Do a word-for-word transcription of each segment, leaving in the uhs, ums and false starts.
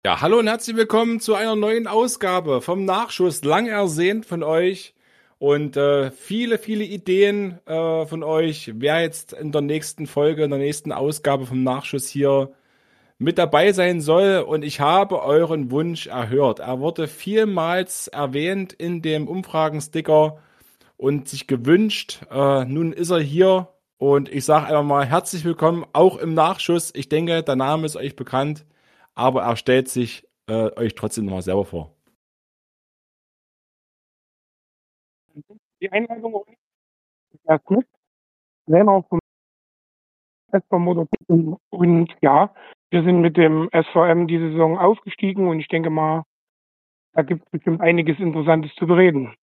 Ja, hallo und herzlich willkommen zu einer neuen Ausgabe vom Nachschuss. Lang ersehnt von euch und äh, viele, viele Ideen äh, von euch, wer jetzt in der nächsten Folge, in der nächsten Ausgabe vom Nachschuss hier mit dabei sein soll. Und ich habe euren Wunsch erhört. Er wurde vielmals erwähnt in dem Umfragensticker und sich gewünscht. Äh, nun ist er hier und ich sage einfach mal herzlich willkommen, auch im Nachschuss. Ich denke, der Name ist euch bekannt, aber er stellt sich äh, euch trotzdem noch mal selber vor. Die Einladung erst mit, Trainer vom S V Motorcycle. Und ja, wir sind mit dem S V M die Saison aufgestiegen und ich denke mal, da gibt es bestimmt einiges Interessantes zu bereden.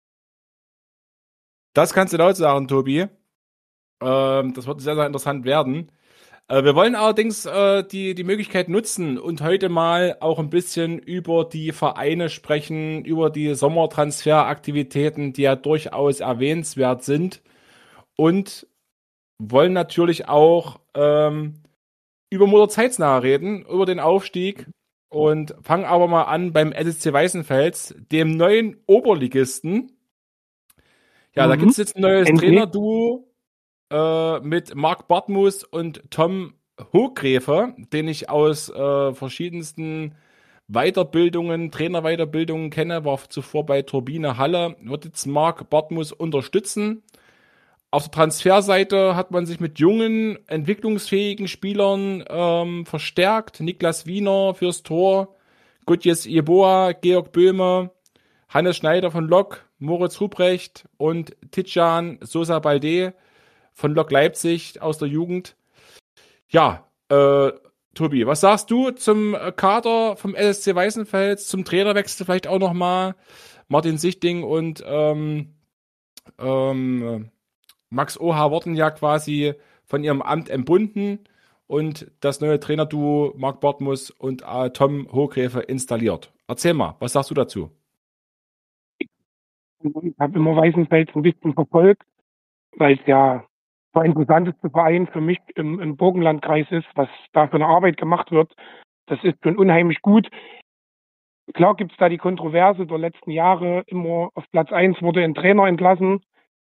Das kannst du laut sagen, Tobi. Ähm, das wird sehr, sehr interessant werden. Äh, wir wollen allerdings äh, die, die Möglichkeit nutzen und heute mal auch ein bisschen über die Vereine sprechen, über die Sommertransferaktivitäten, die ja durchaus erwähnenswert sind. Und wollen natürlich auch ähm, über Motor-Zeitznah reden, über den Aufstieg und fangen aber mal an beim S S C Weißenfels, dem neuen Oberligisten. Ja, da gibt Mhm. es jetzt ein neues Endlich. Trainerduo äh, mit Marc Bartmus und Tom Hochgräfe, den ich aus äh, verschiedensten Weiterbildungen, Trainerweiterbildungen kenne, war zuvor bei Turbine Halle, wird jetzt Marc Bartmus unterstützen. Auf der Transferseite hat man sich mit jungen, entwicklungsfähigen Spielern ähm, verstärkt. Niklas Wiener fürs Tor, Gutjes Jeboa, Georg Böhme, Hannes Schneider von Lok, Moritz Ruprecht und Tidjan Sosa Balde von Lok Leipzig aus der Jugend. Ja, äh, Tobi, was sagst du zum äh, Kader vom S S C Weißenfels, zum Trainerwechsel vielleicht auch nochmal? Martin Sichting und ähm, ähm, Max Oha wurden ja quasi von ihrem Amt entbunden und das neue Trainerduo Marc Bartmus und äh, Tom Hochgräfe installiert. Erzähl mal, was sagst du dazu? Ich habe immer Weißenfels ein bisschen verfolgt, weil es ja der interessanteste Verein für mich im, im Burgenlandkreis ist, was da für eine Arbeit gemacht wird. Das ist schon unheimlich gut. Klar gibt es da die Kontroverse der letzten Jahre. Immer auf Platz eins wurde ein Trainer entlassen,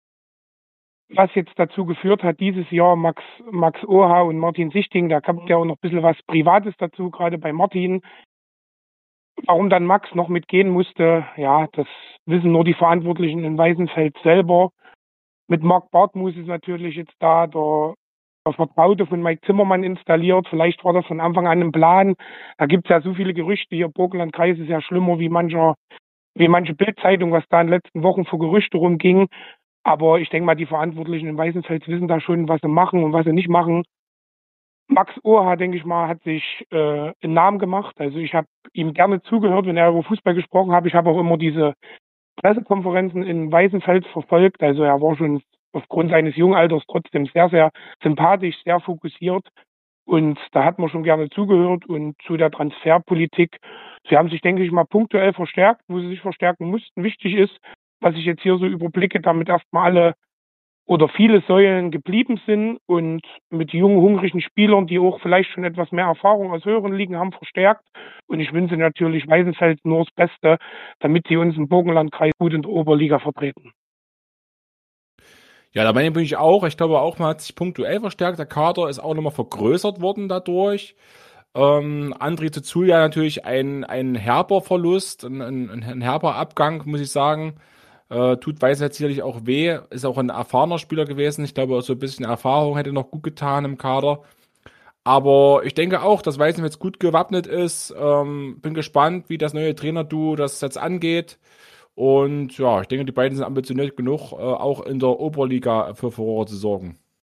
was jetzt dazu geführt hat, dieses Jahr Max, Max Oha und Martin Sichting, da kommt ja auch noch ein bisschen was Privates dazu, gerade bei Martin. Warum dann Max noch mitgehen musste, ja, das wissen nur die Verantwortlichen in Weißenfels selber. Mit Marc Bartmus ist natürlich jetzt da der, der Vertraute von Mike Zimmermann installiert. Vielleicht war das von Anfang an ein Plan. Da gibt es ja so viele Gerüchte. Hier Burgenlandkreis ist ja schlimmer wie mancher, wie manche Bildzeitung, was da in den letzten Wochen für Gerüchte rumging. Aber ich denke mal, die Verantwortlichen in Weißenfels wissen da schon, was sie machen und was sie nicht machen. Max Oha, denke ich mal, hat sich äh, einen Namen gemacht. Also ich habe ihm gerne zugehört, wenn er über Fußball gesprochen hat. Ich habe auch immer diese Pressekonferenzen in Weißenfels verfolgt. Also er war schon aufgrund seines jungen Alters trotzdem sehr, sehr sympathisch, sehr fokussiert. Und da hat man schon gerne zugehört. Und zu der Transferpolitik, sie haben sich, denke ich mal, punktuell verstärkt, wo sie sich verstärken mussten. Wichtig ist, was ich jetzt hier so überblicke, damit erstmal alle oder viele Säulen geblieben sind und mit jungen, hungrigen Spielern, die auch vielleicht schon etwas mehr Erfahrung aus höheren Ligen haben, verstärkt. Und ich wünsche natürlich Weißenfels nur das Beste, damit sie uns im Burgenlandkreis gut in der Oberliga vertreten. Ja, da bin ich auch. Ich glaube auch, man hat sich punktuell verstärkt. Der Kader ist auch nochmal vergrößert worden dadurch. Ähm, André Zuzulia natürlich ein, ein herber Verlust, ein, ein, ein herber Abgang, muss ich sagen. Äh, tut Weißenfels sicherlich auch weh. Ist auch ein erfahrener Spieler gewesen. Ich glaube, so ein bisschen Erfahrung hätte noch gut getan im Kader. Aber ich denke auch, dass Weißenfels gut gewappnet ist. Ähm, bin gespannt, wie das neue Trainerduo das jetzt angeht. Und ja, ich denke, die beiden sind ambitioniert genug, äh, auch in der Oberliga für Furore zu sorgen.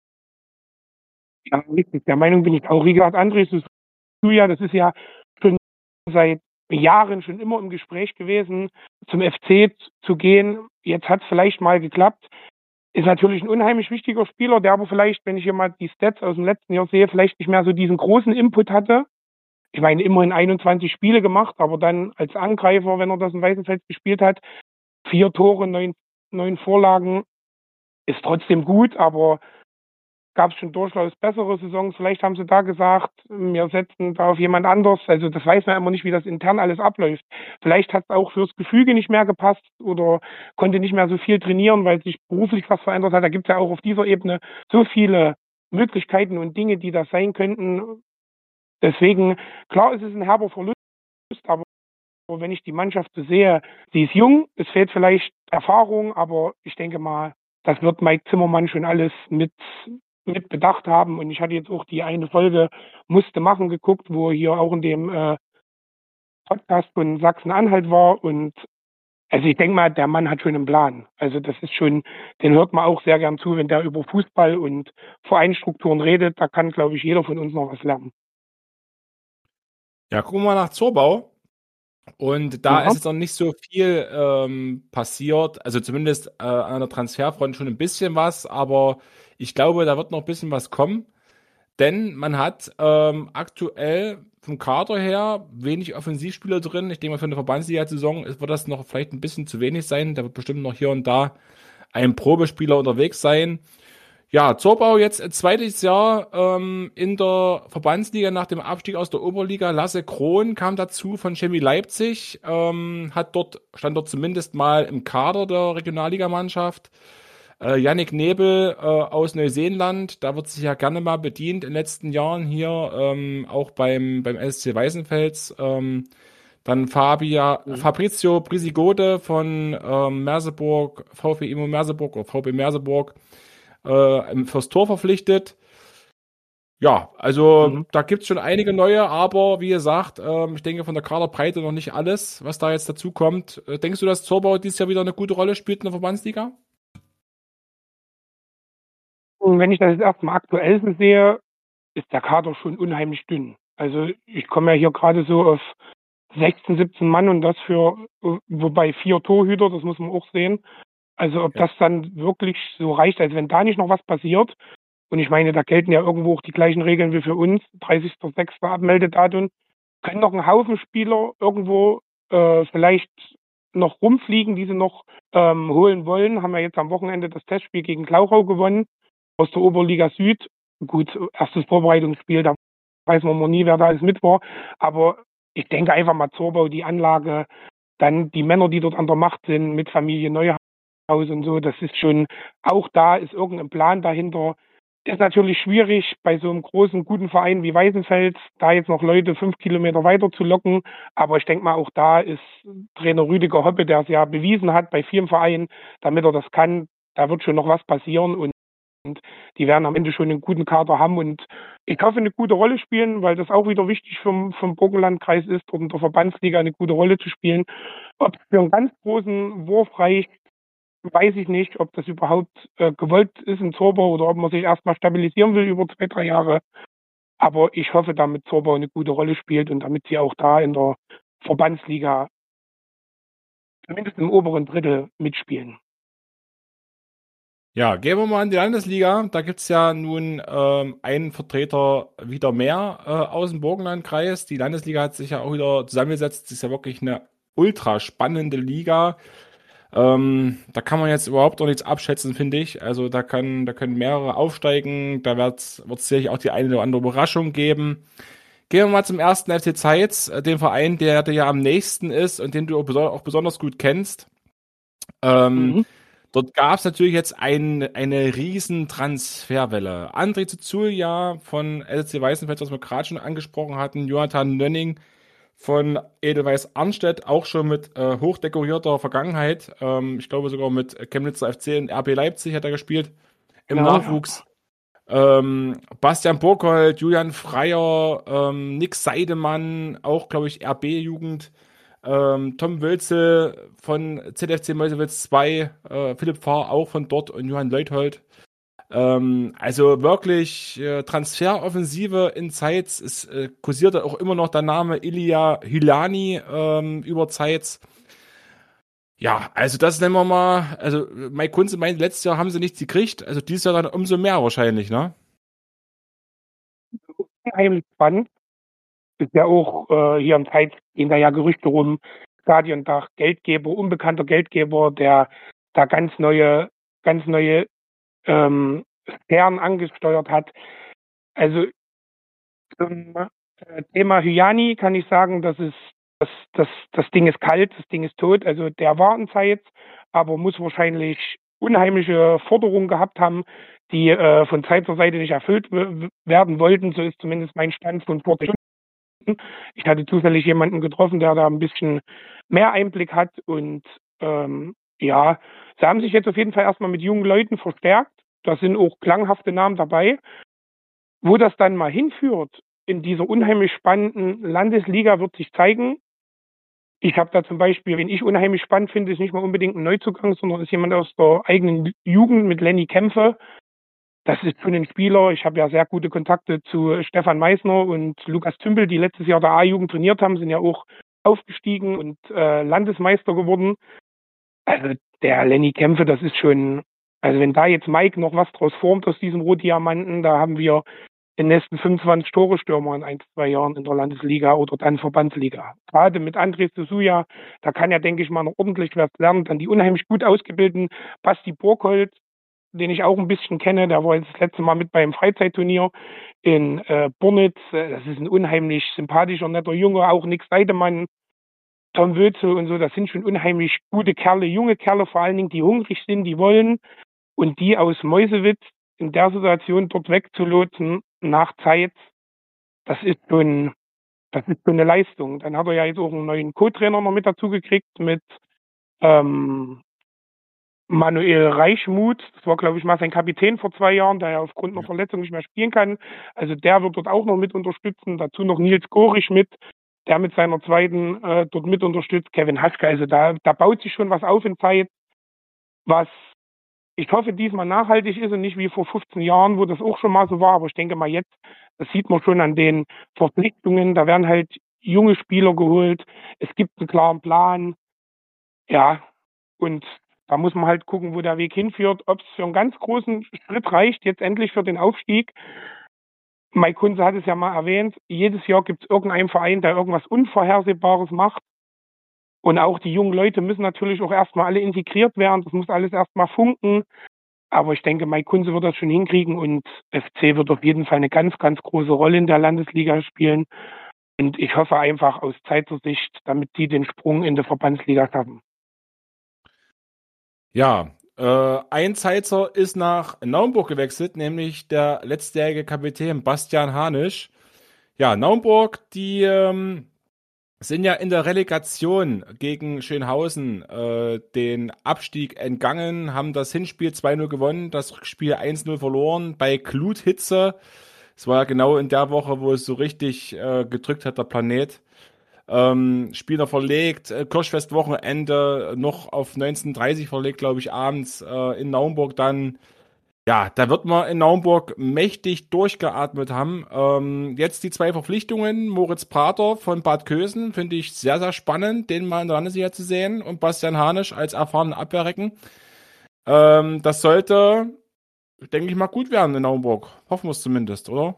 Ja, richtig. Der Meinung bin ich auch. Wie gesagt, André Suja, das ist ja schon seit Jahren schon immer im Gespräch gewesen, zum F C zu gehen. Jetzt hat es vielleicht mal geklappt. Ist natürlich ein unheimlich wichtiger Spieler, der aber vielleicht, wenn ich hier mal die Stats aus dem letzten Jahr sehe, vielleicht nicht mehr so diesen großen Input hatte. Ich meine, immerhin einundzwanzig Spiele gemacht, aber dann als Angreifer, wenn er das in Weißenfels gespielt hat, vier Tore, neun, neun Vorlagen, ist trotzdem gut, aber gab es schon durchaus bessere Saisons. Vielleicht haben sie da gesagt, wir setzen da auf jemand anders. Also das weiß man immer nicht, wie das intern alles abläuft. Vielleicht hat es auch fürs Gefüge nicht mehr gepasst oder konnte nicht mehr so viel trainieren, weil sich beruflich was verändert hat. Da gibt es ja auch auf dieser Ebene so viele Möglichkeiten und Dinge, die das sein könnten. Deswegen, klar, es ist ein herber Verlust, aber wenn ich die Mannschaft so sehe, sie ist jung, es fehlt vielleicht Erfahrung, aber ich denke mal, das wird Mike Zimmermann schon alles mit, mit bedacht haben. Und ich hatte jetzt auch die eine Folge Musste machen geguckt, wo er hier auch in dem äh, Podcast von Sachsen-Anhalt war. Und also ich denke mal, der Mann hat schon einen Plan. Also das ist schon, den hört man auch sehr gern zu, wenn der über Fußball und Vereinsstrukturen redet. Da kann, glaube ich, jeder von uns noch was lernen. Ja, gucken wir mal nach Zorbau. Und da Ja. ist jetzt noch nicht so viel ähm, passiert. Also zumindest äh, an der Transferfront schon ein bisschen was, aber ich glaube, da wird noch ein bisschen was kommen. Denn man hat ähm, aktuell vom Kader her wenig Offensivspieler drin. Ich denke mal, für eine Verbandsliga-Saison wird das noch vielleicht ein bisschen zu wenig sein. Da wird bestimmt noch hier und da ein Probespieler unterwegs sein. Ja, Zorbau jetzt ein zweites Jahr ähm, in der Verbandsliga nach dem Abstieg aus der Oberliga. Lasse Krohn kam dazu von Chemie Leipzig, ähm, hat dort, stand dort zumindest mal im Kader der Regionalligamannschaft. Äh, Yannick Nebel äh, aus Neuseeland, da wird sich ja gerne mal bedient in den letzten Jahren hier, ähm, auch beim, beim S C Weißenfels. Ähm, dann Fabia, Mhm. Fabrizio Brisigode von ähm, Merseburg, VfB Immo Merseburg oder VfB Merseburg, äh, fürs Tor verpflichtet. Ja, also Mhm. da gibt es schon einige neue, aber wie gesagt, ähm, ich denke von der Kaderbreite noch nicht alles, was da jetzt dazu kommt. Äh, denkst du, dass Zorbau dieses Jahr wieder eine gute Rolle spielt in der Verbandsliga? Und wenn ich das jetzt erstmal aktuell so sehe, ist der Kader schon unheimlich dünn. Also ich komme ja hier gerade so auf sechzehn, siebzehn Mann und das für, wobei vier Torhüter, das muss man auch sehen. Also ob Ja. das dann wirklich so reicht, also wenn da nicht noch was passiert, und ich meine, da gelten ja irgendwo auch die gleichen Regeln wie für uns, dreißigster sechster Abmeldedatum, können noch ein Haufen Spieler irgendwo äh, vielleicht noch rumfliegen, die sie noch ähm, holen wollen. Haben wir jetzt am Wochenende das Testspiel gegen Glauchau gewonnen aus der Oberliga Süd. Gut, erstes Vorbereitungsspiel, da weiß man mal nie, wer da alles mit war. Aber ich denke einfach mal Zorbau, die Anlage, dann die Männer, die dort an der Macht sind, mit Familie Neuhaus und so, das ist schon, auch da ist irgendein Plan dahinter. Ist natürlich schwierig, bei so einem großen, guten Verein wie Weißenfels, da jetzt noch Leute fünf Kilometer weiter zu locken. Aber ich denke mal, auch da ist Trainer Rüdiger Hoppe, der es ja bewiesen hat bei vielen Vereinen, damit er das kann, da wird schon noch was passieren und und die werden am Ende schon einen guten Kader haben und ich hoffe, eine gute Rolle spielen, weil das auch wieder wichtig vom, vom Burgenlandkreis ist, dort in der Verbandsliga eine gute Rolle zu spielen. Ob es für einen ganz großen Wurf reicht, weiß ich nicht, ob das überhaupt äh, gewollt ist in Zorbau oder ob man sich erstmal stabilisieren will über zwei, drei Jahre. Aber ich hoffe, damit Zorbau eine gute Rolle spielt und damit sie auch da in der Verbandsliga zumindest im oberen Drittel mitspielen. Ja, gehen wir mal in die Landesliga. Da gibt's ja nun ähm, einen Vertreter wieder mehr äh, aus dem Burgenlandkreis. Die Landesliga hat sich ja auch wieder zusammengesetzt. Das ist ja wirklich eine ultra spannende Liga. Ähm, da kann man jetzt überhaupt noch nichts abschätzen, finde ich. Also da kann, da können mehrere aufsteigen. Da wird's, wird's sicherlich auch die eine oder andere Überraschung geben. Gehen wir mal zum ersten F C Zeitz, äh, dem Verein, der dir ja am nächsten ist und den du auch, beso auch besonders gut kennst. Ähm, Mhm. Dort gab es natürlich jetzt ein, eine riesen Transferwelle. André Zuzulia von L C Weißenfels, was wir gerade schon angesprochen hatten, Jonathan Nönning von Edelweiss Arnstedt, auch schon mit äh, hochdekorierter Vergangenheit. Ähm, ich glaube sogar mit Chemnitzer F C und R B Leipzig hat er gespielt im Genau, ja. Nachwuchs. Ähm, Bastian Burkhold, Julian Freier, ähm, Nick Seidemann, auch glaube ich R B-Jugend. Ähm, Tom Wölzel von Z F C Meuselwitz zwei, äh, Philipp Pfarr auch von dort und Johann Leuthold. Ähm, also wirklich äh, Transferoffensive in Zeitz. Es äh, kursierte auch immer noch der Name Ilya Hylani ähm, über Zeitz. Ja, also das nennen wir mal, also Mike Kunze meint, letztes Jahr haben sie nichts gekriegt, also dieses Jahr dann umso mehr wahrscheinlich, ne? Unheimlich spannend. Ist ja auch äh, hier im Zeit gehen da ja Gerüchte rum, Stadiondach, Geldgeber, unbekannter Geldgeber, der da ganz neue, ganz neue ähm, Stern angesteuert hat. Also zum äh, Thema Hyani kann ich sagen, dass es das, das, das Ding ist kalt, das Ding ist tot. Also der war in Zeit, aber muss wahrscheinlich unheimliche Forderungen gehabt haben, die äh, von Zeiter Seite nicht erfüllt werden wollten. So ist zumindest mein Stand von vor Stunden. Ich hatte zufällig jemanden getroffen, der da ein bisschen mehr Einblick hat. Und ähm, ja, sie haben sich jetzt auf jeden Fall erstmal mit jungen Leuten verstärkt. Da sind auch klanghafte Namen dabei. Wo das dann mal hinführt, in dieser unheimlich spannenden Landesliga, wird sich zeigen. Ich habe da zum Beispiel, wen ich unheimlich spannend finde, ist nicht mal unbedingt ein Neuzugang, sondern ist jemand aus der eigenen Jugend mit Lenny Kämpfe. Das ist schon ein Spieler. Ich habe ja sehr gute Kontakte zu Stefan Meissner und Lukas Tümpel, die letztes Jahr der A-Jugend trainiert haben, sind ja auch aufgestiegen und äh, Landesmeister geworden. Also der Lenny Kämpfe, das ist schon, also wenn da jetzt Mike noch was draus formt aus diesem Rotdiamanten, da haben wir den nächsten fünfundzwanzig Tore Stürmer in ein, zwei Jahren in der Landesliga oder dann Verbandsliga. Gerade mit André Susuja, da kann ja, denke ich mal, noch ordentlich was lernen. Dann die unheimlich gut ausgebildeten Basti Burkhold, den ich auch ein bisschen kenne, der war jetzt das letzte Mal mit beim Freizeitturnier in äh, Bornitz. Das ist ein unheimlich sympathischer, netter Junge, auch Nick Seidemann, Tom Wötzel und so. Das sind schon unheimlich gute Kerle, junge Kerle vor allen Dingen, die hungrig sind, die wollen und die aus Meuselwitz in der Situation dort wegzulotsen nach Zeit, das ist schon, das ist schon eine Leistung. Dann hat er ja jetzt auch einen neuen Co-Trainer noch mit dazu gekriegt mit ähm, Manuel Reichmuth. Das war, glaube ich, mal sein Kapitän vor zwei Jahren, der ja aufgrund einer Verletzung nicht mehr spielen kann. Also der wird dort auch noch mit unterstützen. Dazu noch Nils Gorisch mit, der mit seiner zweiten äh, dort mit unterstützt. Kevin Haschke. Also da, da baut sich schon was auf in Zeit, was ich hoffe, diesmal nachhaltig ist und nicht wie vor fünfzehn Jahren, wo das auch schon mal so war. Aber ich denke mal jetzt, das sieht man schon an den Verpflichtungen. Da werden halt junge Spieler geholt. Es gibt einen klaren Plan. Ja, und da muss man halt gucken, wo der Weg hinführt. Ob es für einen ganz großen Schritt reicht, jetzt endlich für den Aufstieg. Mike Kunze hat es ja mal erwähnt. Jedes Jahr gibt es irgendeinen Verein, der irgendwas Unvorhersehbares macht. Und auch die jungen Leute müssen natürlich auch erstmal alle integriert werden. Das muss alles erstmal funken. Aber ich denke, Mike Kunze wird das schon hinkriegen und F C wird auf jeden Fall eine ganz, ganz große Rolle in der Landesliga spielen. Und ich hoffe einfach aus Zeiter Sicht, damit sie den Sprung in die Verbandsliga schaffen. Ja, äh, ein Zeitzer ist nach Naumburg gewechselt, nämlich der letztjährige Kapitän Bastian Hanisch. Ja, Naumburg, die ähm, sind ja in der Relegation gegen Schönhausen äh, den Abstieg entgangen, haben das Hinspiel zwei null gewonnen, das Rückspiel eins null verloren bei Gluthitze. Es war ja genau in der Woche, wo es so richtig äh, gedrückt hat, der Planet. Ähm, Spieler verlegt, äh, Kirchfest-Wochenende noch auf neunzehn Uhr dreißig verlegt, glaube ich, abends äh, in Naumburg dann. Ja, da wird man in Naumburg mächtig durchgeatmet haben. Ähm, jetzt die zwei Verpflichtungen. Moritz Prater von Bad Kösen finde ich sehr, sehr spannend, den mal in der Landesliga zu sehen. Und Bastian Hanisch als erfahrenen Abwehrrecken. Ähm, das sollte, denke ich mal, gut werden in Naumburg. Hoffen wir es zumindest, oder?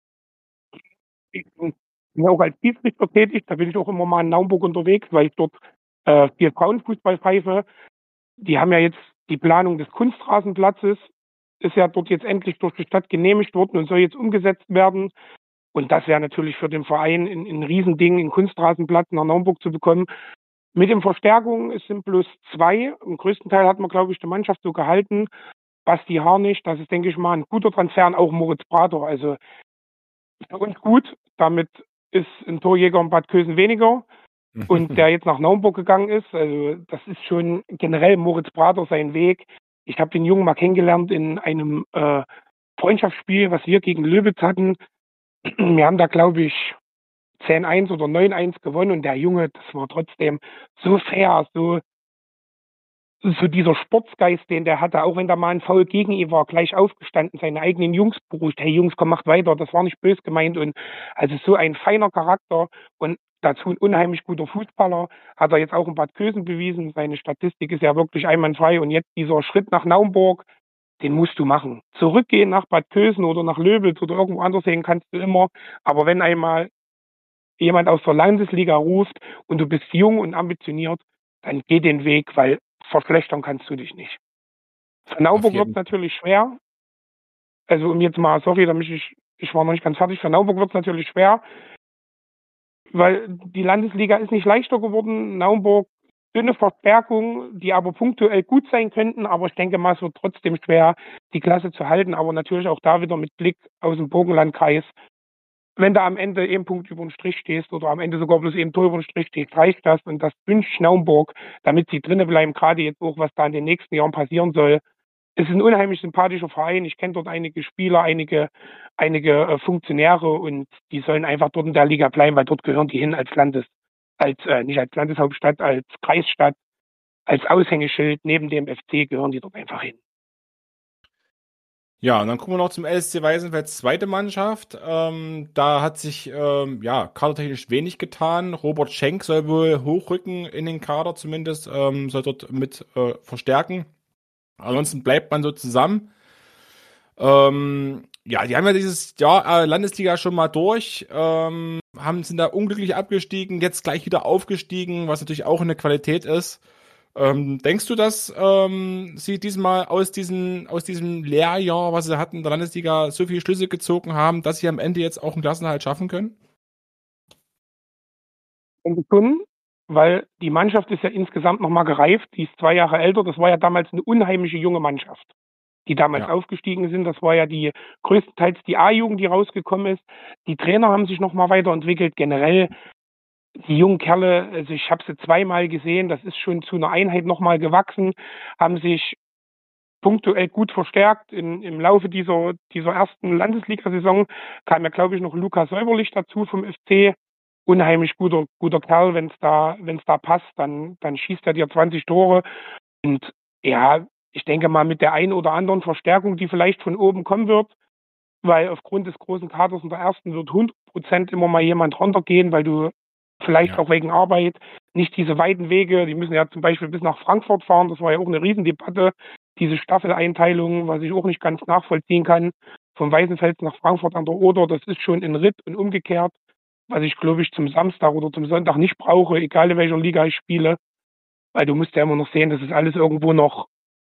Ich bin ja auch als Schiedsrichter tätig. Da bin ich auch immer mal in Naumburg unterwegs, weil ich dort äh, viel Frauenfußball pfeife. Die haben ja jetzt die Planung des Kunstrasenplatzes, ist ja dort jetzt endlich durch die Stadt genehmigt worden und soll jetzt umgesetzt werden. Und das wäre natürlich für den Verein ein, ein Riesending, einen Kunstrasenplatz nach Naumburg zu bekommen. Mit den Verstärkungen, es sind bloß zwei. Im größten Teil hat man, glaube ich, die Mannschaft so gehalten. Basti Harnisch, das ist, denke ich mal, ein guter Transfer. Und auch Moritz Prater. Also für uns gut. Damit ist ein Torjäger in Bad Kösen weniger. Und der jetzt nach Naumburg gegangen ist. Also das ist schon generell Moritz Prater sein Weg. Ich habe den Jungen mal kennengelernt in einem äh, Freundschaftsspiel, was wir gegen Löwitz hatten. Wir haben da, glaube ich, zehn eins oder neun eins gewonnen und der Junge, das war trotzdem so fair, so, so dieser Sportsgeist, den der hatte, auch wenn da mal ein Foul gegen ihn war, gleich aufgestanden, seine eigenen Jungs beruhigt. Hey Jungs, komm, macht weiter, das war nicht böse gemeint und also so ein feiner Charakter und dazu ein unheimlich guter Fußballer, hat er jetzt auch in Bad Kösen bewiesen. Seine Statistik ist ja wirklich einwandfrei und jetzt dieser Schritt nach Naumburg, den musst du machen. Zurückgehen nach Bad Kösen oder nach Löbitz oder irgendwo anders hin kannst du immer, aber wenn einmal jemand aus der Landesliga ruft und du bist jung und ambitioniert, dann geh den Weg, weil verschlechtern kannst du dich nicht. Für Naumburg wird es natürlich schwer. Also um jetzt mal, sorry, da mich ich, ich war noch nicht ganz fertig. Für Naumburg wird es natürlich schwer, weil die Landesliga ist nicht leichter geworden. Naumburg dünne Verstärkung, die aber punktuell gut sein könnten, aber ich denke mal, es wird trotzdem schwer, die Klasse zu halten. Aber natürlich auch da wieder mit Blick aus dem Burgenlandkreis. Wenn du am Ende eben Punkt über den Strich stehst oder am Ende sogar bloß eben Tor über den Strich stehst, reicht das und das wünscht Naumburg, damit sie drinnen bleiben, gerade jetzt auch, was da in den nächsten Jahren passieren soll. Es ist ein unheimlich sympathischer Verein. Ich kenne dort einige Spieler, einige, einige äh, Funktionäre und die sollen einfach dort in der Liga bleiben, weil dort gehören die hin als Landes, als äh, nicht als Landeshauptstadt, als Kreisstadt, als Aushängeschild neben dem F C gehören die dort einfach hin. Ja, und dann gucken wir noch zum L S C Weißenfels zweite Mannschaft. Ähm, da hat sich ähm, ja kadertechnisch wenig getan. Robert Schenk soll wohl hochrücken in den Kader zumindest, ähm, soll dort mit äh, verstärken. Ansonsten bleibt man so zusammen. Ähm, ja, die haben ja dieses Jahr äh, Landesliga schon mal durch, ähm, haben sind da unglücklich abgestiegen, jetzt gleich wieder aufgestiegen, was natürlich auch eine Qualität ist. Ähm, denkst du, dass ähm, sie diesmal aus diesem aus diesem Lehrjahr, was sie hatten in der Landesliga, so viele Schlüsse gezogen haben, dass sie am Ende jetzt auch einen Klassenerhalt schaffen können? Und schon, weil die Mannschaft ist ja insgesamt nochmal gereift. Die ist zwei Jahre älter. Das war ja damals eine unheimliche junge Mannschaft, die damals Ja, aufgestiegen sind. Das war ja die größtenteils die A-Jugend, die rausgekommen ist. Die Trainer haben sich nochmal weiterentwickelt. Generell die jungen Kerle, also ich habe sie zweimal gesehen, das ist schon zu einer Einheit nochmal gewachsen, haben sich punktuell gut verstärkt. In, Im Laufe dieser, dieser ersten Landesliga-Saison kam ja, glaube ich, noch Lukas Säuberlich dazu vom F C. Unheimlich guter, guter Kerl, wenn es da, wenn es da passt, dann, dann schießt er dir zwanzig Tore. Und ja, ich denke mal mit der einen oder anderen Verstärkung, die vielleicht von oben kommen wird, weil aufgrund des großen Kaders in der ersten wird hundert Prozent immer mal jemand runtergehen, weil du vielleicht ja. auch wegen Arbeit nicht diese weiten Wege, die müssen ja zum Beispiel bis nach Frankfurt fahren, das war ja auch eine Riesendebatte, diese Staffeleinteilung, was ich auch nicht ganz nachvollziehen kann, von Weißenfels nach Frankfurt an der Oder, das ist schon ein Ritt und umgekehrt, was ich glaube ich zum Samstag oder zum Sonntag nicht brauche, egal in welcher Liga ich spiele, weil du musst ja immer noch sehen, das ist alles irgendwo noch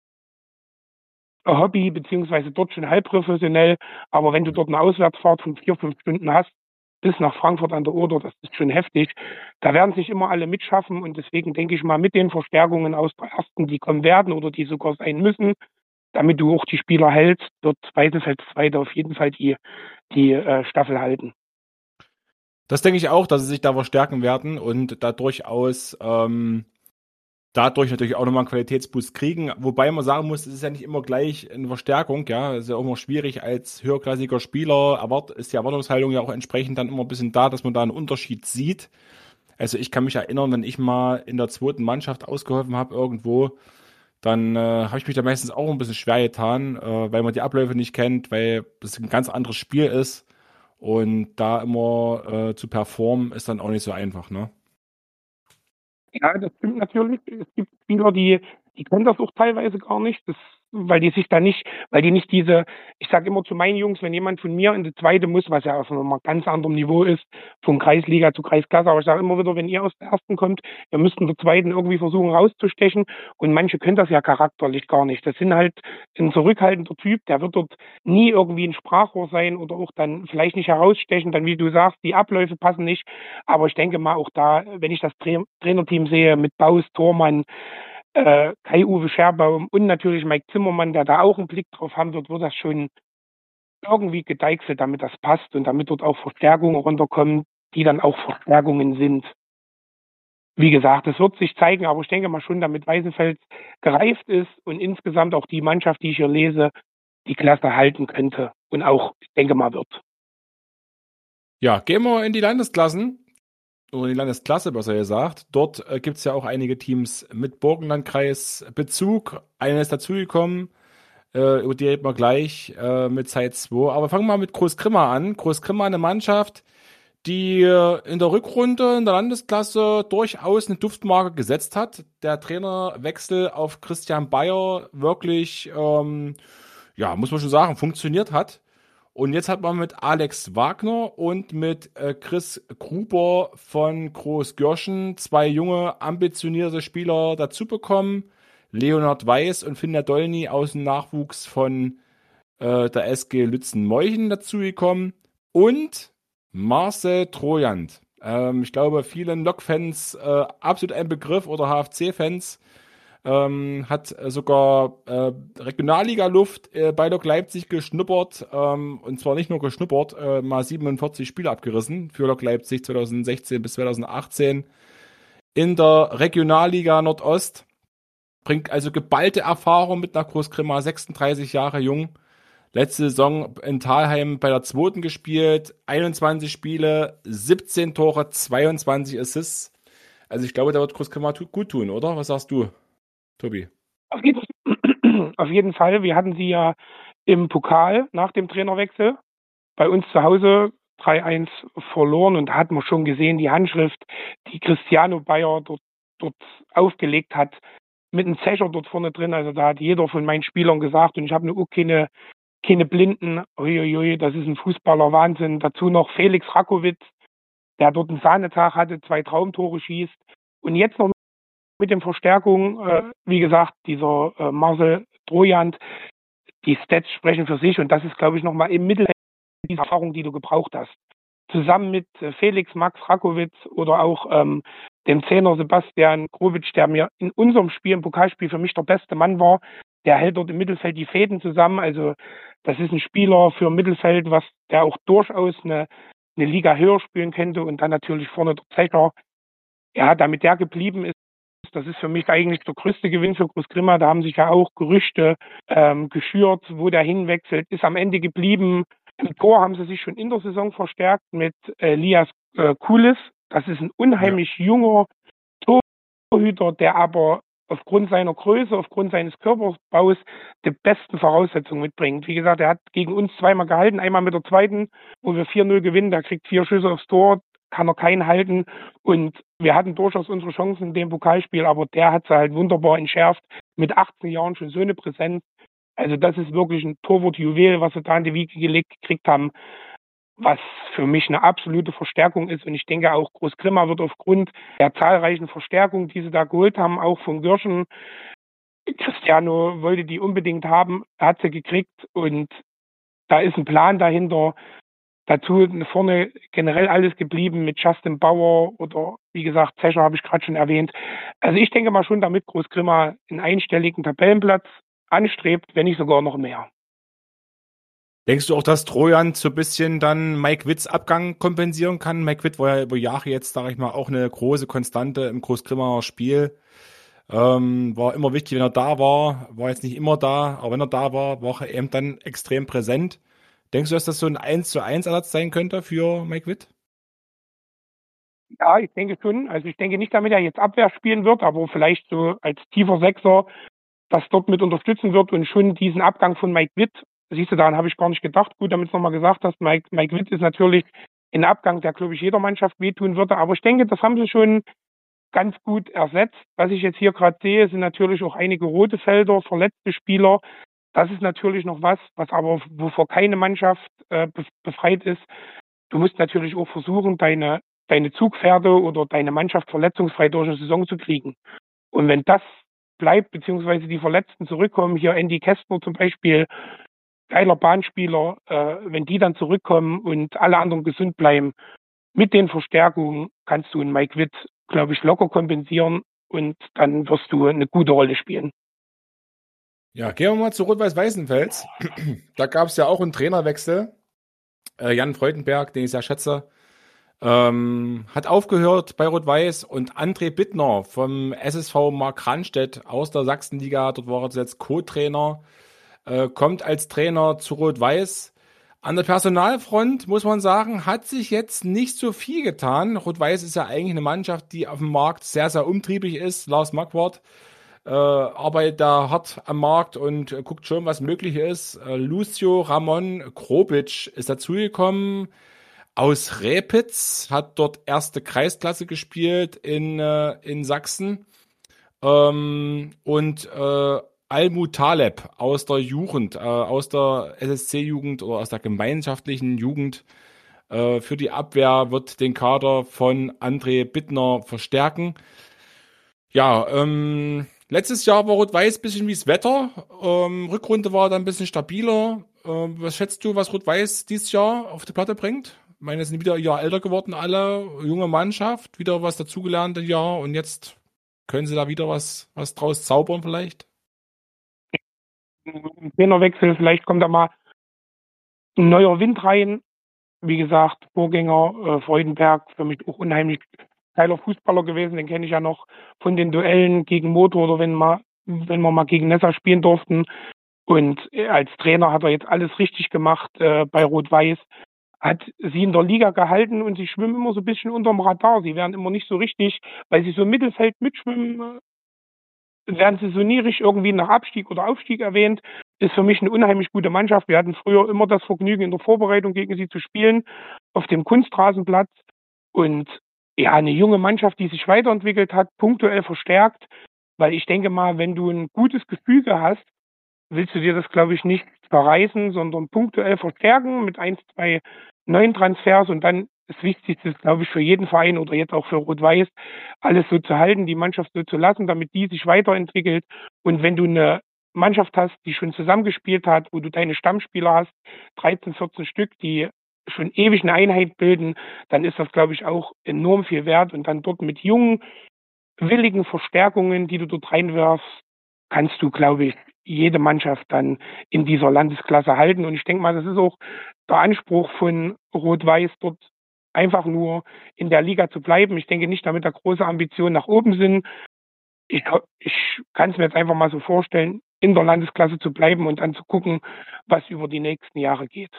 Hobby, beziehungsweise dort schon halb professionell. Aber wenn du dort eine Auswärtsfahrt von vier, fünf Stunden hast, bis nach Frankfurt an der Oder, das ist schon heftig. Da werden sich immer alle mitschaffen und deswegen denke ich mal, mit den Verstärkungen aus der ersten, die kommen werden oder die sogar sein müssen, damit du auch die Spieler hältst, wird Weißenfels Zweite auf jeden Fall die, die äh, Staffel halten. Das denke ich auch, dass sie sich da verstärken werden und da durchaus ähm, dadurch natürlich auch nochmal einen Qualitätsboost kriegen. Wobei man sagen muss, es ist ja nicht immer gleich eine Verstärkung, ja. Es ist ja auch immer schwierig als höherklassiger Spieler, erwart ist die Erwartungshaltung ja auch entsprechend dann immer ein bisschen da, dass man da einen Unterschied sieht. Also ich kann mich erinnern, wenn ich mal in der zweiten Mannschaft ausgeholfen habe irgendwo, dann äh, habe ich mich da meistens auch ein bisschen schwer getan, äh, weil man die Abläufe nicht kennt, weil das ein ganz anderes Spiel ist. Und da immer äh, zu performen, ist dann auch nicht so einfach, ne? Ja, das stimmt natürlich. Es gibt Spieler, die, die können das auch teilweise gar nicht, das, weil die sich da nicht, weil die nicht diese, ich sage immer zu meinen Jungs, wenn jemand von mir in die zweite muss, was ja auf einem ganz anderem Niveau ist, von Kreisliga zu Kreisklasse, aber ich sage immer wieder, wenn ihr aus der ersten kommt, ihr müsst in der zweiten irgendwie versuchen rauszustechen und manche können das ja charakterlich gar nicht. Das sind halt ein zurückhaltender Typ, der wird dort nie irgendwie ein Sprachrohr sein oder auch dann vielleicht nicht herausstechen, dann wie du sagst, die Abläufe passen nicht, aber ich denke mal auch da, wenn ich das Tra Trainerteam sehe mit Baus, Thormann, äh, Kai-Uwe Scherbaum und natürlich Mike Zimmermann, der da auch einen Blick drauf haben wird, wird das schon irgendwie gedeichselt, damit das passt und damit dort auch Verstärkungen runterkommen, die dann auch Verstärkungen sind. Wie gesagt, es wird sich zeigen, aber ich denke mal schon, damit Weißenfels gereift ist und insgesamt auch die Mannschaft, die ich hier lese, die Klasse halten könnte und auch, ich denke mal, wird. Ja, gehen wir in die Landesklassen. Oder in die Landesklasse, besser gesagt. Dort äh, gibt es ja auch einige Teams mit Burgenlandkreis-Bezug. Einer ist dazugekommen, äh, über die reden wir gleich äh, mit Zeit zwei. Aber fangen wir mal mit Großgrimma an. Großgrimma, eine Mannschaft, die äh, in der Rückrunde in der Landesklasse durchaus eine Duftmarke gesetzt hat. Der Trainerwechsel auf Christian Bayer wirklich, ähm, ja, muss man schon sagen, funktioniert hat. Und jetzt hat man mit Alex Wagner und mit äh, Chris Gruber von Großgörschen zwei junge, ambitionierte Spieler dazu bekommen. Leonhard Weiß und Finja Dolny aus dem Nachwuchs von äh, der S G Lützen-Meuchen dazugekommen und Marcel Trojant. Ähm, ich glaube, vielen Lok-Fans äh, absolut ein Begriff oder H F C-Fans. Ähm, hat sogar äh, Regionalliga-Luft äh, bei Lok Leipzig geschnuppert. Ähm, und zwar nicht nur geschnuppert, äh, mal siebenundvierzig Spiele abgerissen für Lok Leipzig zweitausendsechzehn bis zweitausendachtzehn in der Regionalliga Nordost. Bringt also geballte Erfahrung mit nach Großgrimma, sechsunddreißig Jahre jung. Letzte Saison in Thalheim bei der zweiten gespielt, einundzwanzig Spiele, siebzehn Tore, zweiundzwanzig Assists. Also ich glaube, da wird Großgrimma gut tun, oder? Was sagst du, Tobi? Auf jeden, auf jeden Fall. Wir hatten sie ja im Pokal nach dem Trainerwechsel bei uns zu Hause drei eins verloren und da hat man schon gesehen, die Handschrift, die Cristiano Bayer dort, dort aufgelegt hat, mit einem Zecher dort vorne drin. Also da hat jeder von meinen Spielern gesagt, und ich habe auch keine, keine Blinden, uiuiui, das ist ein Fußballer, Wahnsinn. Dazu noch Felix Rakowitz, der dort einen Sahnetag hatte, zwei Traumtore schießt. Und jetzt noch mit den Verstärkungen, äh, wie gesagt, dieser äh, Marcel Trojant, die Stats sprechen für sich und das ist, glaube ich, nochmal im Mittelfeld die Erfahrung, die du gebraucht hast. Zusammen mit äh, Felix Max Rakowitz oder auch ähm, dem Zehner Sebastian Growitsch, der mir in unserem Spiel, im Pokalspiel für mich der beste Mann war, der hält dort im Mittelfeld die Fäden zusammen. Also das ist ein Spieler für Mittelfeld, was der auch durchaus eine, eine Liga höher spielen könnte und dann natürlich vorne der Zecher. Ja, damit der geblieben ist, das ist für mich eigentlich der größte Gewinn für Großgrimma. Da haben sich ja auch Gerüchte ähm, geschürt, wo der hinwechselt. Ist am Ende geblieben. Im Tor haben sie sich schon in der Saison verstärkt mit äh, Lias äh, Kulis. Das ist ein unheimlich ja. junger Torhüter, der aber aufgrund seiner Größe, aufgrund seines Körperbaus die besten Voraussetzungen mitbringt. Wie gesagt, er hat gegen uns zweimal gehalten. Einmal mit der zweiten, wo wir vier null gewinnen. Der kriegt vier Schüsse aufs Tor, kann er keinen halten. Und wir hatten durchaus unsere Chancen in dem Pokalspiel, aber der hat sie halt wunderbar entschärft. Mit achtzehn Jahren schon so eine Präsenz. Also das ist wirklich ein Torwart-Juwel, was sie da in die Wiege gelegt gekriegt haben, was für mich eine absolute Verstärkung ist. Und ich denke auch, Großgrimma wird aufgrund der zahlreichen Verstärkungen, die sie da geholt haben, auch von Gürschen, Cristiano wollte die unbedingt haben, hat sie gekriegt und da ist ein Plan dahinter. Dazu vorne generell alles geblieben mit Justin Bauer oder wie gesagt, Zecher habe ich gerade schon erwähnt. Also ich denke mal schon, damit Großgrimma einen einstelligen Tabellenplatz anstrebt, wenn nicht sogar noch mehr. Denkst du auch, dass Trojant so ein bisschen dann Mike Witts Abgang kompensieren kann? Mike Witt war ja über Jahre jetzt, sage ich mal, auch eine große Konstante im Großgrimmer Spiel. Ähm, war immer wichtig, wenn er da war. War jetzt nicht immer da, aber wenn er da war, war er eben dann extrem präsent. Denkst du, dass das so ein eins zu eins Ersatz sein könnte für Mike Witt? Ja, ich denke schon. Also ich denke nicht, damit er jetzt Abwehr spielen wird, aber vielleicht so als tiefer Sechser, das dort mit unterstützen wird und schon diesen Abgang von Mike Witt, siehst du, daran habe ich gar nicht gedacht. Gut, damit du nochmal gesagt hast, Mike, Mike Witt ist natürlich ein Abgang, der, glaube ich, jeder Mannschaft wehtun würde. Aber ich denke, das haben sie schon ganz gut ersetzt. Was ich jetzt hier gerade sehe, sind natürlich auch einige rote Felder, verletzte Spieler. Das ist natürlich noch was, was aber, wovor keine Mannschaft äh, befreit ist. Du musst natürlich auch versuchen, deine, deine Zugpferde oder deine Mannschaft verletzungsfrei durch eine Saison zu kriegen. Und wenn das bleibt, beziehungsweise die Verletzten zurückkommen, hier Andy Kästner zum Beispiel, geiler Bahnspieler, äh, wenn die dann zurückkommen und alle anderen gesund bleiben, mit den Verstärkungen kannst du einen Mike Witt, glaube ich, locker kompensieren und dann wirst du eine gute Rolle spielen. Ja, gehen wir mal zu Rot-Weiß-Weißenfels. Da gab es ja auch einen Trainerwechsel. Äh, Jan Freudenberg, den ich sehr schätze, ähm, hat aufgehört bei Rot-Weiß und André Bittner vom S S V Markranstädt aus der Sachsenliga, dort war er jetzt Co-Trainer, äh, kommt als Trainer zu Rot-Weiß. An der Personalfront, muss man sagen, hat sich jetzt nicht so viel getan. Rot-Weiß ist ja eigentlich eine Mannschaft, die auf dem Markt sehr, sehr umtriebig ist. Lars Marquardt äh, arbeitet da hart am Markt und äh, guckt schon, was möglich ist. Äh, Lucio Ramon Krobic ist dazugekommen aus Repitz, hat dort erste Kreisklasse gespielt in, äh, in Sachsen. Ähm, und äh, Almut Taleb aus der Jugend, äh, aus der S S C-Jugend oder aus der gemeinschaftlichen Jugend äh, für die Abwehr wird den Kader von André Bittner verstärken. Ja, ähm, letztes Jahr war Rot-Weiß ein bisschen wie das Wetter. Ähm, Rückrunde war dann ein bisschen stabiler. Äh, was schätzt du, was Rot-Weiß dieses Jahr auf die Platte bringt? Ich meine, es sind wieder ein Jahr älter geworden, alle, junge Mannschaft, wieder was dazugelernt ein Jahr und jetzt können sie da wieder was, was draus zaubern vielleicht? Ein Trainerwechsel, vielleicht kommt da mal ein neuer Wind rein. Wie gesagt, Vorgänger äh, Freudenberg, für mich auch unheimlich geiler Fußballer gewesen, den kenne ich ja noch von den Duellen gegen Motor oder wenn mal, wenn wir mal gegen Nessa spielen durften. Und äh, als Trainer hat er jetzt alles richtig gemacht äh, bei Rot-Weiß, hat sie in der Liga gehalten und sie schwimmen immer so ein bisschen unterm Radar. Sie werden immer nicht so richtig, weil sie so im Mittelfeld mitschwimmen, äh, werden sie so nie richtig irgendwie nach Abstieg oder Aufstieg erwähnt. Ist für mich eine unheimlich gute Mannschaft. Wir hatten früher immer das Vergnügen, in der Vorbereitung gegen sie zu spielen, auf dem Kunstrasenplatz. Und ja, eine junge Mannschaft, die sich weiterentwickelt hat, punktuell verstärkt. Weil ich denke mal, wenn du ein gutes Gefüge hast, willst du dir das, glaube ich, nicht verreißen, sondern punktuell verstärken mit ein, zwei neuen Transfers und dann das Wichtigste ist, glaube ich, für jeden Verein oder jetzt auch für Rot-Weiß, alles so zu halten, die Mannschaft so zu lassen, damit die sich weiterentwickelt. Und wenn du eine Mannschaft hast, die schon zusammengespielt hat, wo du deine Stammspieler hast, dreizehn, vierzehn Stück, die schon ewig eine Einheit bilden, dann ist das, glaube ich, auch enorm viel wert. Und dann dort mit jungen, willigen Verstärkungen, die du dort reinwirfst, kannst du, glaube ich, jede Mannschaft dann in dieser Landesklasse halten. Und ich denke mal, das ist auch der Anspruch von Rot-Weiß, dort einfach nur in der Liga zu bleiben. Ich denke nicht, damit da große Ambitionen nach oben sind. Ich, ich kann es mir jetzt einfach mal so vorstellen, in der Landesklasse zu bleiben und dann zu gucken, was über die nächsten Jahre geht.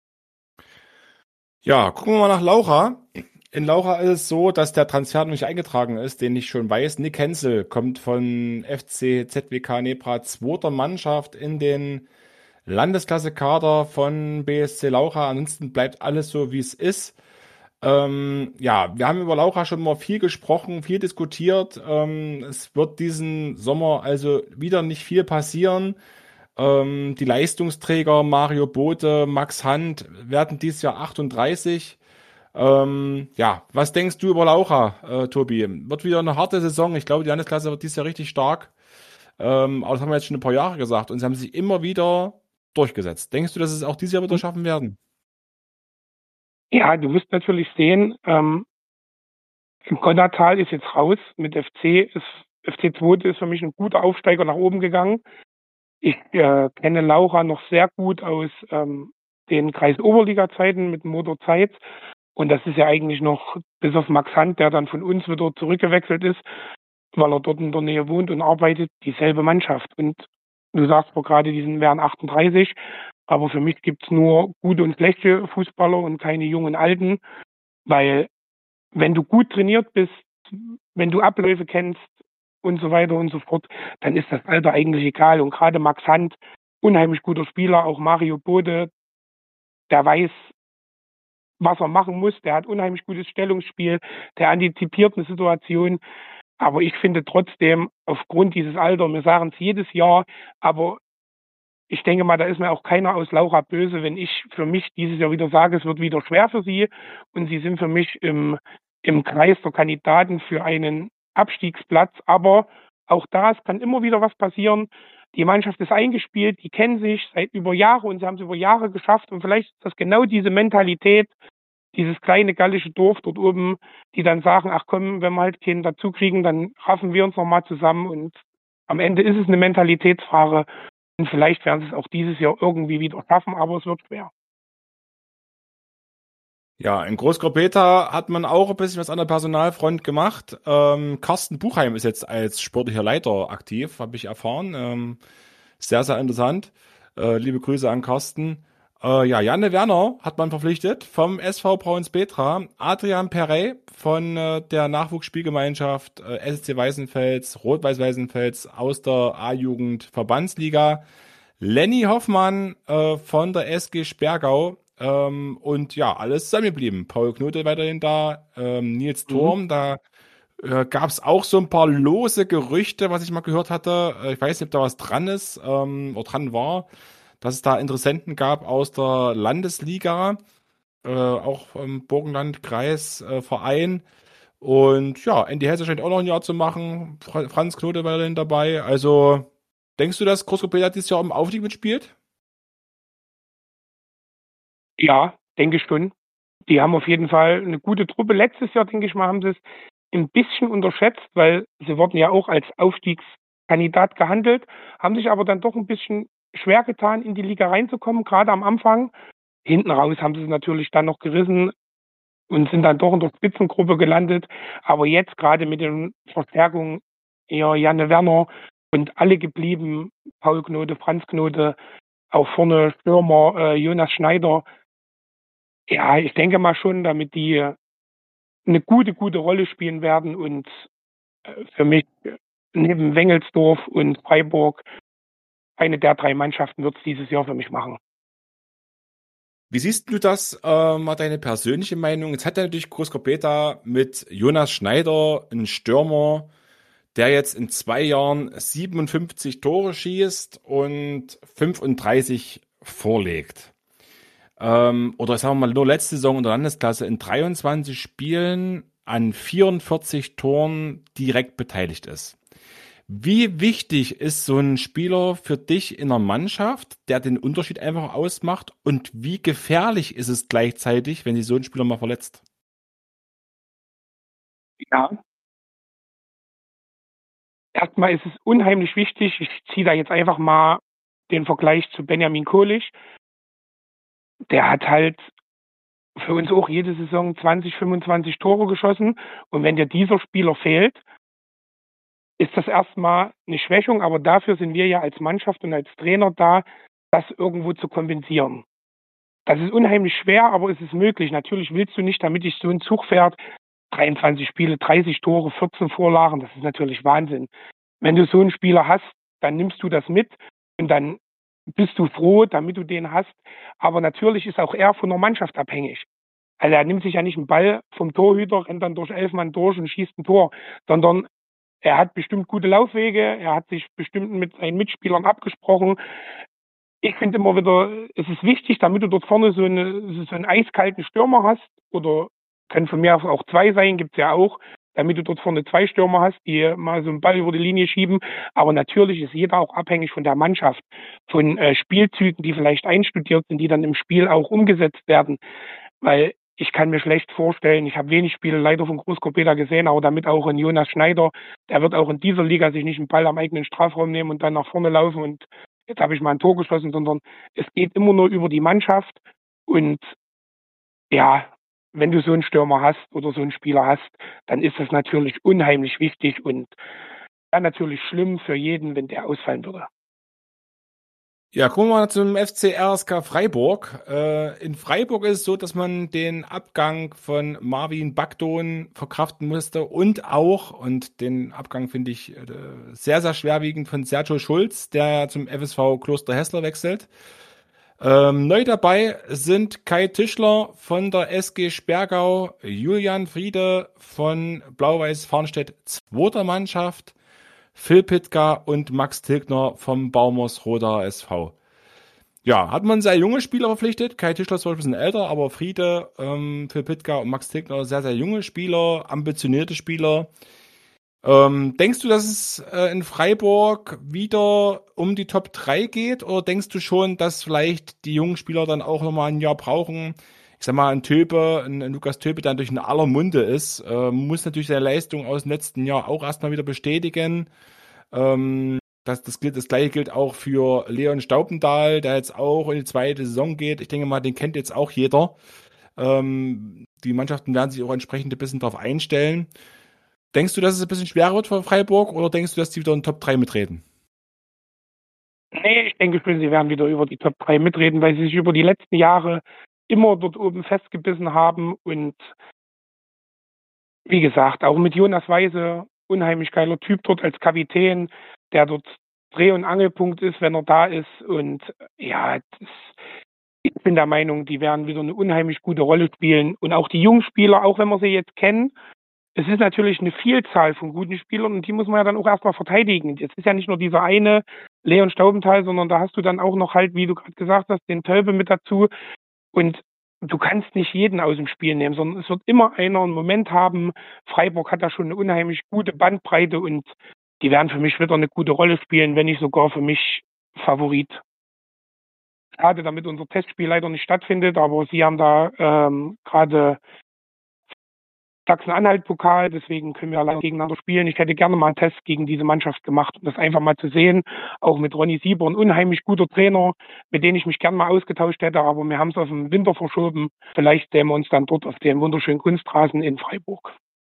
Ja, gucken wir mal nach Laucha. In Laucha ist es so, dass der Transfer noch nicht eingetragen ist, den ich schon weiß. Nick Hensel kommt von F C Z W K Nebra, zweiter Mannschaft in den Landesklasse-Kader von B S C Laucha. Ansonsten bleibt alles so, wie es ist. Ähm, ja, wir haben über Laucha schon mal viel gesprochen, viel diskutiert. Ähm, es wird diesen Sommer also wieder nicht viel passieren. Ähm, die Leistungsträger Mario Bothe, Max Hand werden dieses Jahr achtunddreißig. Ähm, ja, was denkst du über Laucha, äh, Tobi? Wird wieder eine harte Saison. Ich glaube, die Landesklasse wird dieses Jahr richtig stark. Ähm, aber das haben wir jetzt schon ein paar Jahre gesagt und sie haben sich immer wieder durchgesetzt. Denkst du, dass es auch dieses Jahr wieder schaffen werden? Ja, du wirst natürlich sehen, ähm, Gonnertal ist jetzt raus mit F C. Ist, F C zwei ist für mich ein guter Aufsteiger nach oben gegangen. Ich äh, kenne Laura noch sehr gut aus ähm, den Kreis-Oberliga-Zeiten mit Motor Zeitz. Und das ist ja eigentlich noch, bis auf Max Hand, der dann von uns wieder zurückgewechselt ist, weil er dort in der Nähe wohnt und arbeitet, dieselbe Mannschaft. Und du sagst zwar gerade, die sind, wären achtunddreißig, aber für mich gibt's nur gute und schlechte Fußballer und keine jungen Alten, weil wenn du gut trainiert bist, wenn du Abläufe kennst und so weiter und so fort, dann ist das Alter eigentlich egal. Und gerade Max Hand, unheimlich guter Spieler, auch Mario Bode, der weiß, was er machen muss, der hat unheimlich gutes Stellungsspiel, der antizipiert eine Situation. Aber ich finde trotzdem, aufgrund dieses Alters, wir sagen es jedes Jahr, aber ich denke mal, da ist mir auch keiner aus Laura böse, wenn ich für mich dieses Jahr wieder sage, es wird wieder schwer für sie und sie sind für mich im, im Kreis der Kandidaten für einen Abstiegsplatz. Aber auch da, es kann immer wieder was passieren. Die Mannschaft ist eingespielt, die kennen sich seit über Jahre und sie haben es über Jahre geschafft. Und vielleicht ist das genau diese Mentalität, dieses kleine gallische Dorf dort oben, die dann sagen, ach komm, wenn wir halt keinen dazu kriegen, dann raffen wir uns nochmal zusammen. Und am Ende ist es eine Mentalitätsfrage. Und vielleicht werden sie es auch dieses Jahr irgendwie wieder schaffen, aber es wird schwer. Ja, in Großgruppeta hat man auch ein bisschen was an der Personalfront gemacht. Ähm, Carsten Buchheim ist jetzt als sportlicher Leiter aktiv, habe ich erfahren. Ähm, sehr, sehr interessant. Äh, liebe Grüße an Carsten. Äh, ja, Janne Werner hat man verpflichtet vom S V Braunspetra. Adrian Perey von äh, der Nachwuchsspielgemeinschaft äh, S S C Weißenfels, Rot-Weiß Weißenfels aus der A-Jugend Verbandsliga. Lenny Hoffmann äh, von der S G Sperrgau. Ähm, und ja, alles zusammengeblieben. Paul Knote weiterhin da, ähm, Nils Thurm, Mhm. da äh, gab es auch so ein paar lose Gerüchte, was ich mal gehört hatte. Äh, ich weiß nicht, ob da was dran ist ähm, oder dran war, dass es da Interessenten gab aus der Landesliga, äh, auch im Burgenlandkreis äh, Verein. Und ja, Andy Hesse scheint auch noch ein Jahr zu machen. Fra Franz Knote weiterhin dabei. Also denkst du, dass Großgruppe dieses Jahr im Aufstieg mitspielt? Ja, denke ich schon. Die haben auf jeden Fall eine gute Truppe. Letztes Jahr, denke ich mal, haben sie es ein bisschen unterschätzt, weil sie wurden ja auch als Aufstiegskandidat gehandelt, haben sich aber dann doch ein bisschen schwer getan, in die Liga reinzukommen, gerade am Anfang. Hinten raus haben sie es natürlich dann noch gerissen und sind dann doch in der Spitzengruppe gelandet. Aber jetzt gerade mit den Verstärkungen, eher Janne Werner und alle geblieben, Paul Knote, Franz Knote, auch vorne Stürmer äh, Jonas Schneider. Ja, ich denke mal schon, damit die äh, eine gute, gute Rolle spielen werden und äh, für mich äh, neben Wengelsdorf und Freiburg eine der drei Mannschaften wird es dieses Jahr für mich machen. Wie siehst du das, äh, mal deine persönliche Meinung? Jetzt hat ja natürlich Großkopeta mit Jonas Schneider einen Stürmer, der jetzt in zwei Jahren siebenundfünfzig Tore schießt und fünfunddreißig vorlegt. Ähm, oder sagen wir mal nur letzte Saison in der Landesklasse in dreiundzwanzig Spielen an vierundvierzig Toren direkt beteiligt ist. Wie wichtig ist so ein Spieler für dich in der Mannschaft, der den Unterschied einfach ausmacht? Und wie gefährlich ist es gleichzeitig, wenn sich so ein Spieler mal verletzt? Ja, erstmal ist es unheimlich wichtig. Ich ziehe da jetzt einfach mal den Vergleich zu Benjamin Kohlich. Der hat halt für uns auch jede Saison zwanzig, fünfundzwanzig Tore geschossen. Und wenn dir dieser Spieler fehlt, ist das erstmal eine Schwächung. Aber dafür sind wir ja als Mannschaft und als Trainer da, das irgendwo zu kompensieren. Das ist unheimlich schwer, aber es ist möglich. Natürlich willst du nicht, damit dich so ein Zug fährt, dreiundzwanzig Spiele, dreißig Tore, vierzehn Vorlagen. Das ist natürlich Wahnsinn. Wenn du so einen Spieler hast, dann nimmst du das mit und dann bist du froh, damit du den hast. Aber natürlich ist auch er von der Mannschaft abhängig. Also er nimmt sich ja nicht einen Ball vom Torhüter, rennt dann durch elf Mann durch und schießt ein Tor, sondern er hat bestimmt gute Laufwege, er hat sich bestimmt mit seinen Mitspielern abgesprochen. Ich finde immer wieder, es ist wichtig, damit du dort vorne so, eine, so einen eiskalten Stürmer hast, oder können von mir aus auch zwei sein, gibt's ja auch, damit du dort vorne zwei Stürmer hast, die mal so einen Ball über die Linie schieben. Aber natürlich ist jeder auch abhängig von der Mannschaft, von äh, Spielzügen, die vielleicht einstudiert sind, die dann im Spiel auch umgesetzt werden. Weil ich kann mir schlecht vorstellen, ich habe wenig Spiele leider von Großkopeta gesehen, aber damit auch ein Jonas Schneider, der wird auch in dieser Liga sich nicht einen Ball am eigenen Strafraum nehmen und dann nach vorne laufen und jetzt habe ich mal ein Tor geschossen, sondern es geht immer nur über die Mannschaft. Und ja, wenn du so einen Stürmer hast oder so einen Spieler hast, dann ist das natürlich unheimlich wichtig und dann natürlich schlimm für jeden, wenn der ausfallen würde. Ja, gucken wir mal zum F C R S K Freiburg. Äh, in Freiburg ist es so, dass man den Abgang von Marvin Bagdon verkraften musste und auch, und den Abgang finde ich äh, sehr, sehr schwerwiegend, von Sergio Schulz, der zum F S V Kloster Hessler wechselt. Ähm, neu dabei sind Kai Tischler von der S G Sperrgau, Julian Friede von Blau-Weiß Farnstedt zweiter Mannschaft, Phil Pitka und Max Tilgner vom Baumers Roda S V. Ja, hat man sehr junge Spieler verpflichtet. Kai Tischler ist zwar ein bisschen älter, aber Friede, ähm, Phil Pitka und Max Tilgner sehr, sehr junge Spieler, ambitionierte Spieler. Ähm, denkst du, dass es äh, in Freiburg wieder um die Top drei geht? Oder denkst du schon, dass vielleicht die jungen Spieler dann auch nochmal ein Jahr brauchen? Ich sag mal, ein Töpe, ein, ein Lukas Töpe, der natürlich in aller Munde ist, äh, muss natürlich seine Leistung aus dem letzten Jahr auch erstmal wieder bestätigen. Ähm, das, das gilt, das gleiche gilt auch für Leon Staupendahl, der jetzt auch in die zweite Saison geht. Ich denke mal, den kennt jetzt auch jeder. Ähm, die Mannschaften werden sich auch entsprechend ein bisschen darauf einstellen. Denkst du, dass es ein bisschen schwerer wird für Freiburg oder denkst du, dass die wieder in den Top drei mitreden? Nee, ich denke schon, sie werden wieder über die Top drei mitreden, weil sie sich über die letzten Jahre immer dort oben festgebissen haben und wie gesagt, auch mit Jonas Weise, unheimlich geiler Typ dort als Kapitän, der dort Dreh- und Angelpunkt ist, wenn er da ist. Und ja, das, ich bin der Meinung, die werden wieder eine unheimlich gute Rolle spielen. Und auch die jungen Spieler, auch wenn wir sie jetzt kennen, es ist natürlich eine Vielzahl von guten Spielern und die muss man ja dann auch erstmal verteidigen. Es ist ja nicht nur dieser eine Leon Staubenthal, sondern da hast du dann auch noch halt, wie du gerade gesagt hast, den Tölpe mit dazu. Und du kannst nicht jeden aus dem Spiel nehmen, sondern es wird immer einer einen Moment haben. Freiburg hat da schon eine unheimlich gute Bandbreite und die werden für mich wieder eine gute Rolle spielen, wenn nicht sogar für mich Favorit. schade, damit unser Testspiel leider nicht stattfindet, aber sie haben da ähm, gerade Sachsen-Anhalt-Pokal, deswegen können wir leider gegeneinander spielen. Ich hätte gerne mal einen Test gegen diese Mannschaft gemacht, um das einfach mal zu sehen. Auch mit Ronny Sieber, ein unheimlich guter Trainer, mit dem ich mich gerne mal ausgetauscht hätte, aber wir haben es auf den Winter verschoben. Vielleicht sehen wir uns dann dort auf dem wunderschönen Kunstrasen in Freiburg.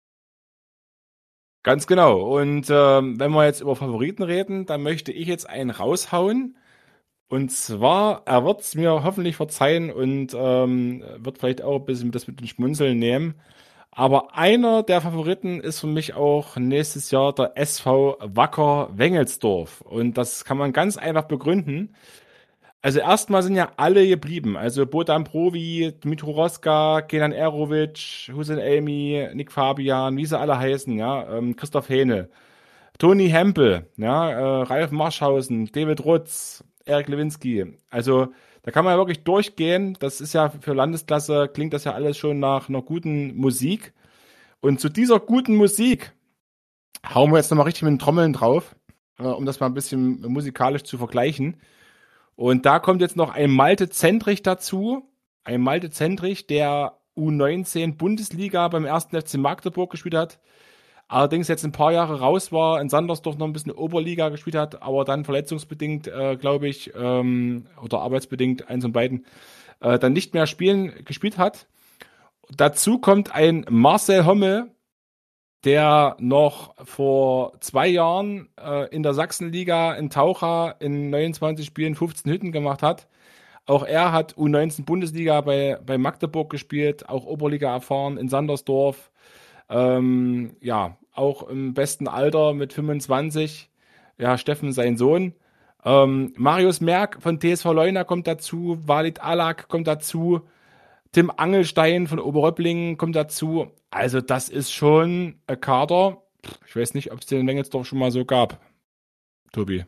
Ganz genau. Und ähm, wenn wir jetzt über Favoriten reden, dann möchte ich jetzt einen raushauen. Und zwar, er wird es mir hoffentlich verzeihen und ähm, wird vielleicht auch ein bisschen das mit den Schmunzeln nehmen. Aber einer der Favoriten ist für mich auch nächstes Jahr der S V Wacker Wengelsdorf. Und das kann man ganz einfach begründen. Also erstmal sind ja alle geblieben. Also Bodan Provi, Dmitro Roska, Kenan Erovic, Hussein Elmi, Nick Fabian, wie sie alle heißen, ja, ähm, Christoph Hähne, Toni Hempel, ja, äh, Ralf Marschhausen, David Rutz, Erik Lewinsky. Also da kann man ja wirklich durchgehen. Das ist ja für Landesklasse, klingt das ja alles schon nach einer guten Musik. Und zu dieser guten Musik hauen wir jetzt nochmal richtig mit den Trommeln drauf, äh, um das mal ein bisschen musikalisch zu vergleichen. Und da kommt jetzt noch ein Malte Zentrich dazu. Ein Malte Zentrich, der U neunzehn Bundesliga beim ersten F C Magdeburg gespielt hat. Allerdings jetzt ein paar Jahre raus war, in Sandersdorf noch ein bisschen Oberliga gespielt hat, aber dann verletzungsbedingt, äh, glaube ich, ähm, oder arbeitsbedingt, eins von beiden, äh, dann nicht mehr spielen, gespielt hat. Dazu kommt ein Marcel Hommel, der noch vor zwei Jahren äh, in der Sachsenliga in Taucha in neunundzwanzig Spielen fünfzehn Hütten gemacht hat. Auch er hat U neunzehn Bundesliga bei, bei Magdeburg gespielt, auch Oberliga erfahren in Sandersdorf. Ähm, ja, auch im besten Alter mit fünfundzwanzig. Ja, Steffen, sein Sohn. Ähm, Marius Merck von T S V Leuna kommt dazu. Walid Alak kommt dazu. Tim Angelstein von Oberröpplingen kommt dazu. Also das ist schon ein Kader. Ich weiß nicht, ob es den Wengelsdorf schon mal so gab. Tobi.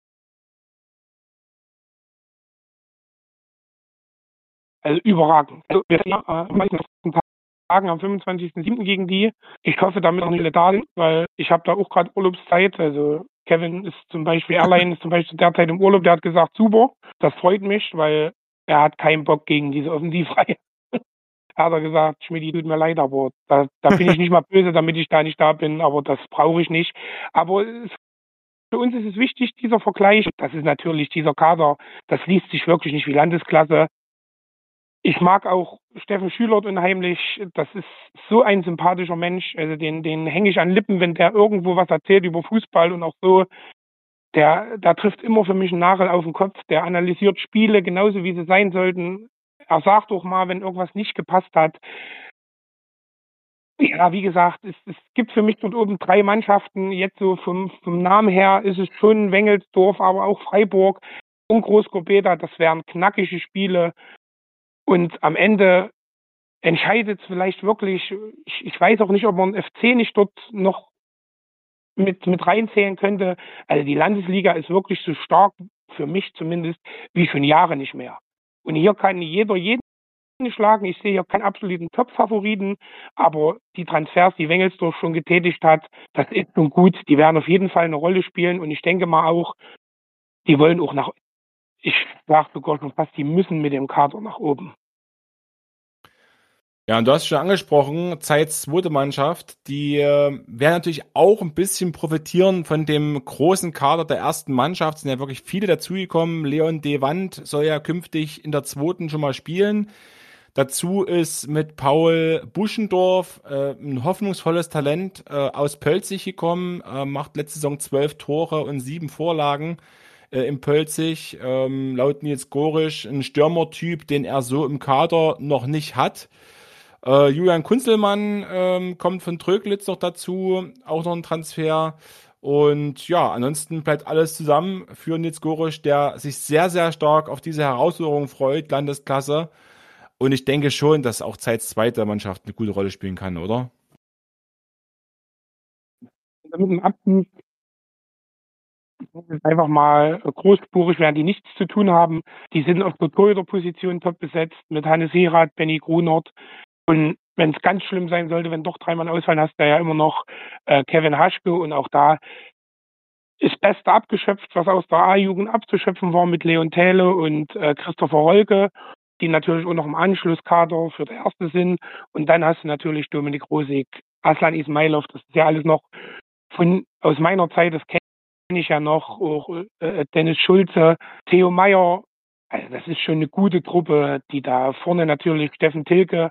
Also überragend. Also wir sind ja, äh, Tagen am fünfundzwanzigsten siebten gegen die. Ich hoffe, damit noch nicht alle da sind, weil ich habe da auch gerade Urlaubszeit. Also Kevin ist zum Beispiel, Airline ist zum Beispiel derzeit im Urlaub, der hat gesagt, super, das freut mich, weil er hat keinen Bock gegen diese Offensivreihe. Hat er gesagt, Schmidi, tut mir leid, aber da, da bin ich nicht mal böse, damit ich da nicht da bin, aber das brauche ich nicht. Aber es, für uns ist es wichtig, dieser Vergleich. Das ist natürlich dieser Kader, das liest sich wirklich nicht wie Landesklasse. Ich mag auch Steffen Schülert unheimlich. Das ist so ein sympathischer Mensch. Also den, den hänge ich an Lippen, wenn der irgendwo was erzählt über Fußball und auch so. Der, der trifft immer für mich einen Nagel auf den Kopf. Der analysiert Spiele genauso, wie sie sein sollten. Er sagt auch mal, wenn irgendwas nicht gepasst hat. Ja, wie gesagt, es, es gibt für mich dort oben drei Mannschaften. Jetzt so vom, vom Namen her ist es schon Wengelsdorf, aber auch Freiburg und Großgobeda. Das wären knackige Spiele. Und am Ende entscheidet es vielleicht wirklich, ich, ich weiß auch nicht, ob man F C nicht dort noch mit, mit reinzählen könnte. Also die Landesliga ist wirklich so stark, für mich zumindest, wie schon Jahre nicht mehr. Und hier kann jeder jeden schlagen. Ich sehe hier keinen absoluten Top-Favoriten, aber die Transfers, die Wengelsdorf schon getätigt hat, das ist schon gut. Die werden auf jeden Fall eine Rolle spielen und ich denke mal auch, die wollen auch nach, ich sage sogar schon fast, die müssen mit dem Kader nach oben. Ja, und du hast schon angesprochen, Zeit's zweite Mannschaft, die äh, werden natürlich auch ein bisschen profitieren von dem großen Kader der ersten Mannschaft. Es sind ja wirklich viele dazugekommen. Leon De Wand soll ja künftig in der zweiten schon mal spielen. Dazu ist mit Paul Buschendorf äh, ein hoffnungsvolles Talent äh, aus Pölzig gekommen, äh, macht letzte Saison zwölf Tore und sieben Vorlagen äh, im Pölzig. Ähm, laut Nils Gorisch ein Stürmertyp, den er so im Kader noch nicht hat. Äh, Julian Kunzelmann ähm, kommt von Tröglitz noch dazu, auch noch ein Transfer. Und ja, ansonsten bleibt alles zusammen für Nils Gorisch, der sich sehr, sehr stark auf diese Herausforderung freut, Landesklasse. Und ich denke schon, dass auch Zeit's zweite Mannschaft eine gute Rolle spielen kann, oder? Mit dem Abstieg einfach mal großspurig, werden die nichts zu tun haben. Die sind auf der Torhüterposition top besetzt mit Hannes Herath, Benny Grunert. Und wenn es ganz schlimm sein sollte, wenn doch dreimal ausfallen, hast du ja immer noch äh, Kevin Haschke und auch da das Beste abgeschöpft, was aus der A-Jugend abzuschöpfen war mit Leon Thäle und äh, Christopher Rolke, die natürlich auch noch im Anschlusskader für der Erste sind. Und dann hast du natürlich Dominik Rosig, Aslan Ismailov, das ist ja alles noch von aus meiner Zeit, das kenne ich ja noch, auch äh, Dennis Schulze, Theo Meyer. Also das ist schon eine gute Truppe, die da vorne natürlich Steffen Tilke,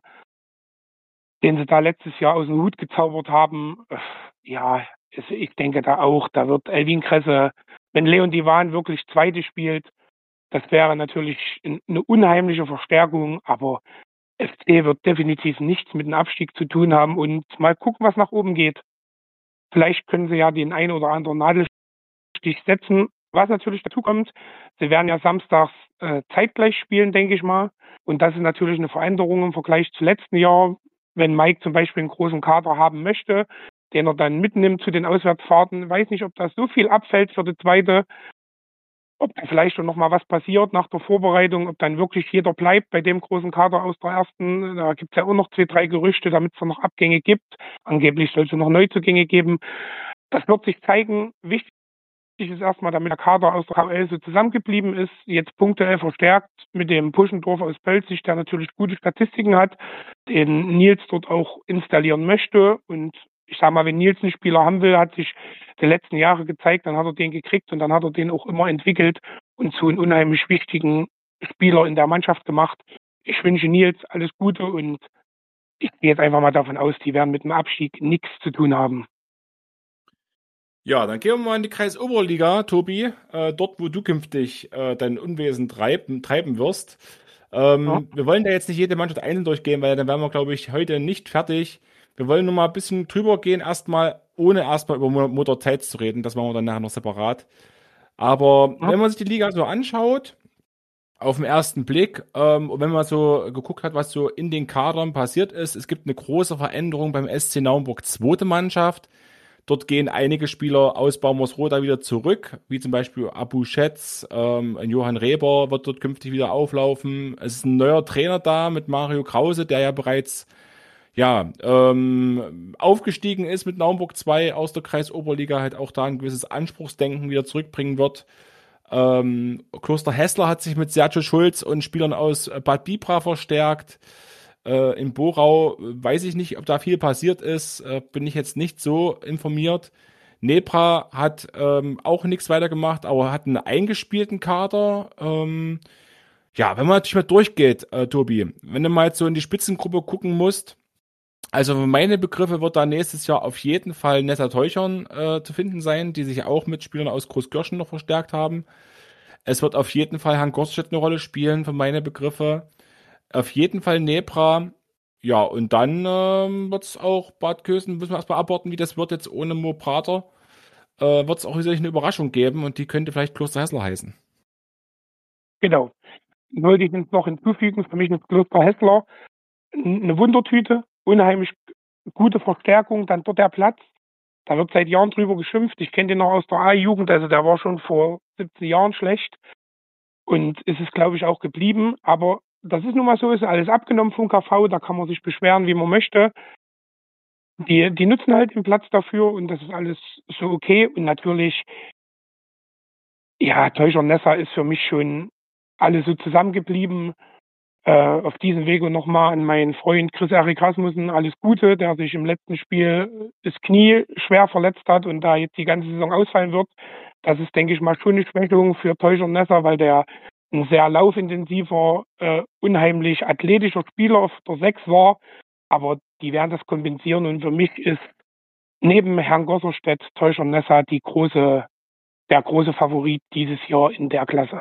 den sie da letztes Jahr aus dem Hut gezaubert haben. Ja, ich denke da auch, da wird Elvin Kresse, wenn Leon Divan wirklich Zweite spielt, das wäre natürlich eine unheimliche Verstärkung, aber F C wird definitiv nichts mit dem Abstieg zu tun haben und mal gucken, was nach oben geht. Vielleicht können sie ja den einen oder anderen Nadelstich setzen. Was natürlich dazu kommt, sie werden ja samstags äh, zeitgleich spielen, denke ich mal. Und das ist natürlich eine Veränderung im Vergleich zu letzten Jahr. Wenn Mike zum Beispiel einen großen Kader haben möchte, den er dann mitnimmt zu den Auswärtsfahrten, ich weiß nicht, ob das so viel abfällt für die zweite, ob da vielleicht schon noch mal was passiert nach der Vorbereitung, ob dann wirklich jeder bleibt bei dem großen Kader aus der ersten. Da gibt es ja auch noch zwei, drei Gerüchte, damit es noch Abgänge gibt. Angeblich soll es noch Neuzugänge geben. Das wird sich zeigen. Wichtig ist erstmal, damit der Kader aus der K L so zusammengeblieben ist, jetzt punktuell verstärkt mit dem Puschendorf aus Pölzig, der natürlich gute Statistiken hat, den Nils dort auch installieren möchte. Und ich sag mal, wenn Nils einen Spieler haben will, hat sich die letzten Jahre gezeigt, dann hat er den gekriegt und dann hat er den auch immer entwickelt und zu einem unheimlich wichtigen Spieler in der Mannschaft gemacht. Ich wünsche Nils alles Gute und ich gehe jetzt einfach mal davon aus, die werden mit dem Abstieg nichts zu tun haben. Ja, dann gehen wir mal in die Kreisoberliga, Tobi, äh, dort, wo du künftig äh, dein Unwesen treiben, treiben wirst. Ähm, ja. Wir wollen da jetzt nicht jede Mannschaft einzeln durchgehen, weil dann wären wir, glaube ich, heute nicht fertig. Wir wollen nur mal ein bisschen drüber gehen, erstmal, ohne erstmal über Motor Zeitz zu reden. Das machen wir dann nachher noch separat. Aber ja. Wenn man sich die Liga so anschaut, auf den ersten Blick, ähm, und wenn man so geguckt hat, was so in den Kadern passiert ist, es gibt eine große Veränderung beim S C Naumburg, zweite Mannschaft. Dort gehen einige Spieler aus Baumersroda wieder zurück, wie zum Beispiel Abu Schätz, ähm, Johann Reber wird dort künftig wieder auflaufen. Es ist ein neuer Trainer da mit Mario Krause, der ja bereits ja, ähm, aufgestiegen ist mit Naumburg zwei aus der Kreisoberliga, halt auch da ein gewisses Anspruchsdenken wieder zurückbringen wird. Ähm, Kloster Hessler hat sich mit Sergio Schulz und Spielern aus Bad Bibra verstärkt. Äh, in Borau weiß ich nicht, ob da viel passiert ist, äh, bin ich jetzt nicht so informiert. Nebra hat ähm, auch nichts weiter gemacht, aber hat einen eingespielten Kader. Ähm, ja, wenn man natürlich mal durchgeht, äh, Tobi, wenn du mal so in die Spitzengruppe gucken musst, also für meine Begriffe wird da nächstes Jahr auf jeden Fall Nessa Teuchern äh, zu finden sein, die sich auch mit Spielern aus Großkirchen noch verstärkt haben. Es wird auf jeden Fall Herrn Gorstedt eine Rolle spielen, für meine Begriffe. Auf jeden Fall Nebra. Ja, und dann ähm, wird es auch Bad Kösen, müssen wir erstmal abwarten, wie das wird jetzt ohne Mo Prater. Äh, wird es auch sicherlich eine Überraschung geben und die könnte vielleicht Kloster Hessler heißen. Genau. Wollte ich noch hinzufügen, für mich ist Kloster Hessler eine Wundertüte, unheimlich gute Verstärkung, dann dort der Platz. Da wird seit Jahren drüber geschimpft. Ich kenne den noch aus der A-Jugend, also der war schon vor siebzehn Jahren schlecht. Und es ist, glaube ich, auch geblieben. Aber das ist nun mal so, ist alles abgenommen vom K V, da kann man sich beschweren, wie man möchte. Die, die nutzen halt den Platz dafür und das ist alles so okay. Und natürlich, ja, Teucher Nessa ist für mich schon alles so zusammengeblieben. Äh, auf diesem Wege nochmal an meinen Freund Chris-Erik Rasmussen alles Gute, der sich im letzten Spiel das Knie schwer verletzt hat und da jetzt die ganze Saison ausfallen wird. Das ist, denke ich mal, schon eine Schwächung für Teucher Nessa, weil der ein sehr laufintensiver, äh, unheimlich athletischer Spieler auf der sechs war. Aber die werden das kompensieren und für mich ist neben Herrn Gosserstedt Teucher Nessa die große, der große Favorit dieses Jahr in der Klasse.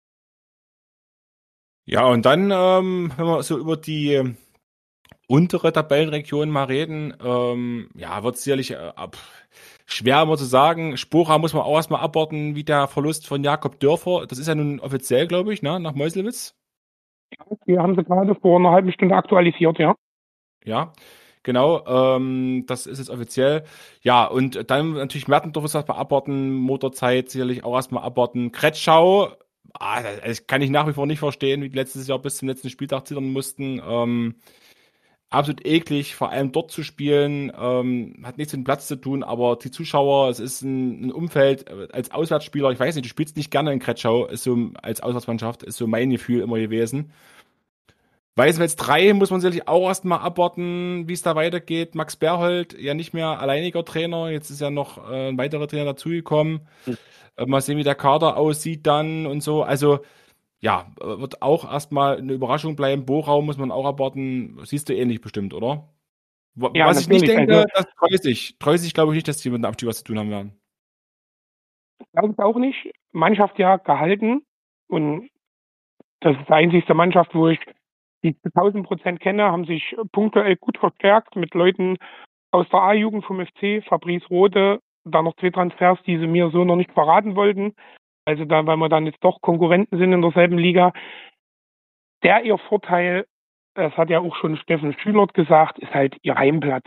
Ja, und dann, ähm, wenn wir so über die untere Tabellenregion mal reden, ähm, ja, wird es sicherlich äh, ab, schwer immer zu sagen. Spora muss man auch erstmal abwarten, wie der Verlust von Jakob Dörfer, das ist ja nun offiziell, glaube ich, ne, nach Meuselwitz. Ja, wir haben sie gerade vor einer halben Stunde aktualisiert, ja. Ja, genau, ähm, das ist jetzt offiziell. Ja, und dann natürlich Mertendorf ist erstmal abwarten, Motorzeit sicherlich auch erstmal abwarten. Kretschau, ah, das kann ich nach wie vor nicht verstehen, wie die letztes Jahr bis zum letzten Spieltag zittern mussten. Ähm, absolut eklig, vor allem dort zu spielen. Ähm, hat nichts mit dem Platz zu tun, aber die Zuschauer, es ist ein, ein Umfeld äh, als Auswärtsspieler. Ich weiß nicht, du spielst nicht gerne in Kretschau, ist so als Auswärtsmannschaft, ist so mein Gefühl immer gewesen. Weißenfels drei muss man sicherlich auch erstmal abwarten, wie es da weitergeht. Max Berhold, ja nicht mehr alleiniger Trainer, jetzt ist ja noch äh, ein weiterer Trainer dazugekommen. Äh, mal sehen, wie der Kader aussieht dann und so. Also, ja, äh, wird auch erstmal eine Überraschung bleiben. Borau muss man auch abwarten. Siehst du ähnlich bestimmt, oder? Wa- Ja, Was ich nicht natürlich. Also, denke, das Treusig. Treusig glaube ich nicht, dass die mit dem Abstieg was zu tun haben werden. glaube ich auch nicht. Mannschaft ja gehalten. Und das ist die einzigste Mannschaft, wo ich die zu tausend Prozent kenne, haben sich punktuell gut verstärkt mit Leuten aus der A-Jugend vom F C, Fabrice Rode, da noch zwei Transfers, die sie mir so noch nicht verraten wollten. Also da, weil wir dann jetzt doch Konkurrenten sind in derselben Liga. Der ihr Vorteil, das hat ja auch schon Steffen Schülert gesagt, ist halt ihr Heimplatz.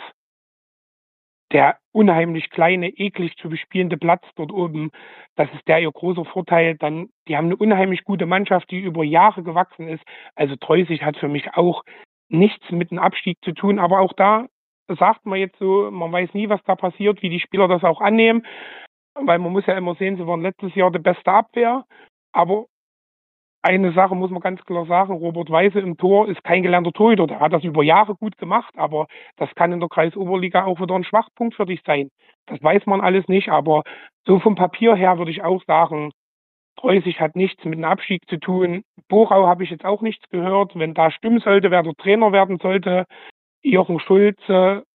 Der unheimlich kleine, eklig zu bespielende Platz dort oben, das ist der ihr großer Vorteil. Dann, die haben eine unheimlich gute Mannschaft, die über Jahre gewachsen ist. Also Treusig hat für mich auch nichts mit dem Abstieg zu tun. Aber auch da sagt man jetzt so, man weiß nie, was da passiert, wie die Spieler das auch annehmen. Weil man muss ja immer sehen, sie waren letztes Jahr die beste Abwehr. Aber eine Sache muss man ganz klar sagen, Robert Weise im Tor ist kein gelernter Torhüter. Der hat das über Jahre gut gemacht, aber das kann in der Kreisoberliga auch wieder ein Schwachpunkt für dich sein. Das weiß man alles nicht, aber so vom Papier her würde ich auch sagen, Treusig hat nichts mit dem Abstieg zu tun. Borau habe ich jetzt auch nichts gehört. Wenn da stimmen sollte, wer der Trainer werden sollte, Jochen Schulze,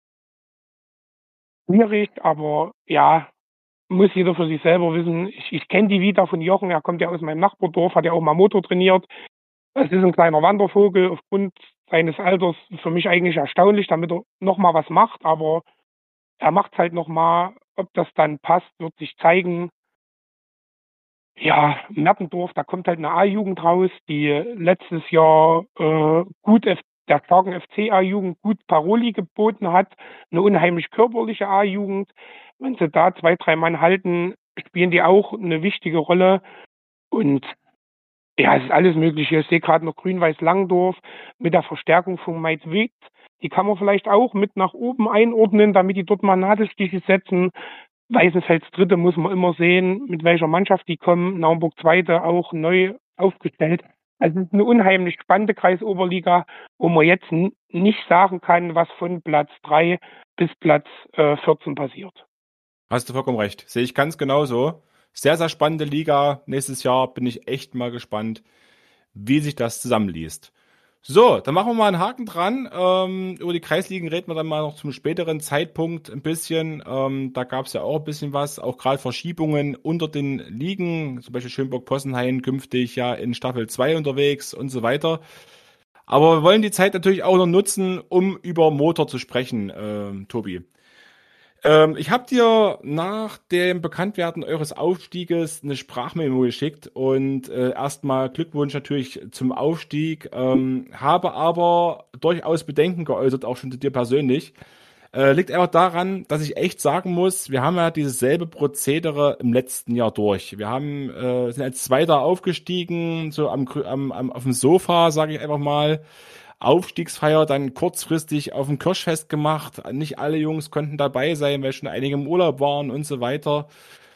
schwierig, aber ja, muss jeder für sich selber wissen. Ich, ich kenne die Vita von Jochen, er kommt ja aus meinem Nachbardorf, hat ja auch mal Motor trainiert. Es ist ein kleiner Wandervogel, aufgrund seines Alters für mich eigentlich erstaunlich, damit er nochmal was macht, aber er macht es halt nochmal. Ob das dann passt, wird sich zeigen. Ja, Mertendorf, da kommt halt eine A-Jugend raus, die letztes Jahr äh, gut F- der starken F C A-Jugend gut Paroli geboten hat, eine unheimlich körperliche A-Jugend. Wenn sie da zwei, drei Mann halten, spielen die auch eine wichtige Rolle. Und ja, es ist alles Mögliche. Ich sehe gerade noch Grün-Weiß Langdorf mit der Verstärkung von Mike Witt. Die kann man vielleicht auch mit nach oben einordnen, damit die dort mal Nadelstiche setzen. Weißenfels Dritte muss man immer sehen, mit welcher Mannschaft die kommen. Naumburg Zweite auch neu aufgestellt. Also es ist eine unheimlich spannende Kreisoberliga, wo man jetzt n- nicht sagen kann, was von Platz drei bis Platz äh, vierzehn passiert. Hast du vollkommen recht. Sehe ich ganz genauso. Sehr, sehr spannende Liga. Nächstes Jahr bin ich echt mal gespannt, wie sich das zusammenliest. So, dann machen wir mal einen Haken dran. Ähm, über die Kreisligen reden wir dann mal noch zum späteren Zeitpunkt ein bisschen. Ähm, da gab es ja auch ein bisschen was, auch gerade Verschiebungen unter den Ligen, zum Beispiel Schönburg-Possenhain künftig ja in Staffel zwei unterwegs und so weiter. Aber wir wollen die Zeit natürlich auch noch nutzen, um über Motor zu sprechen, ähm, Tobi. Ähm, ich habe dir nach dem Bekanntwerden eures Aufstieges eine Sprachmemo geschickt und äh, erstmal Glückwunsch natürlich zum Aufstieg, ähm, habe aber durchaus Bedenken geäußert, auch schon zu dir persönlich. Äh, liegt einfach daran, dass ich echt sagen muss, wir haben ja dieses selbe Prozedere im letzten Jahr durch. Wir haben äh, sind als Zweiter aufgestiegen, so am, Grü- am, am auf dem Sofa, sage ich einfach mal. Aufstiegsfeier dann kurzfristig auf dem Kirschfest gemacht. Nicht alle Jungs konnten dabei sein, weil schon einige im Urlaub waren und so weiter.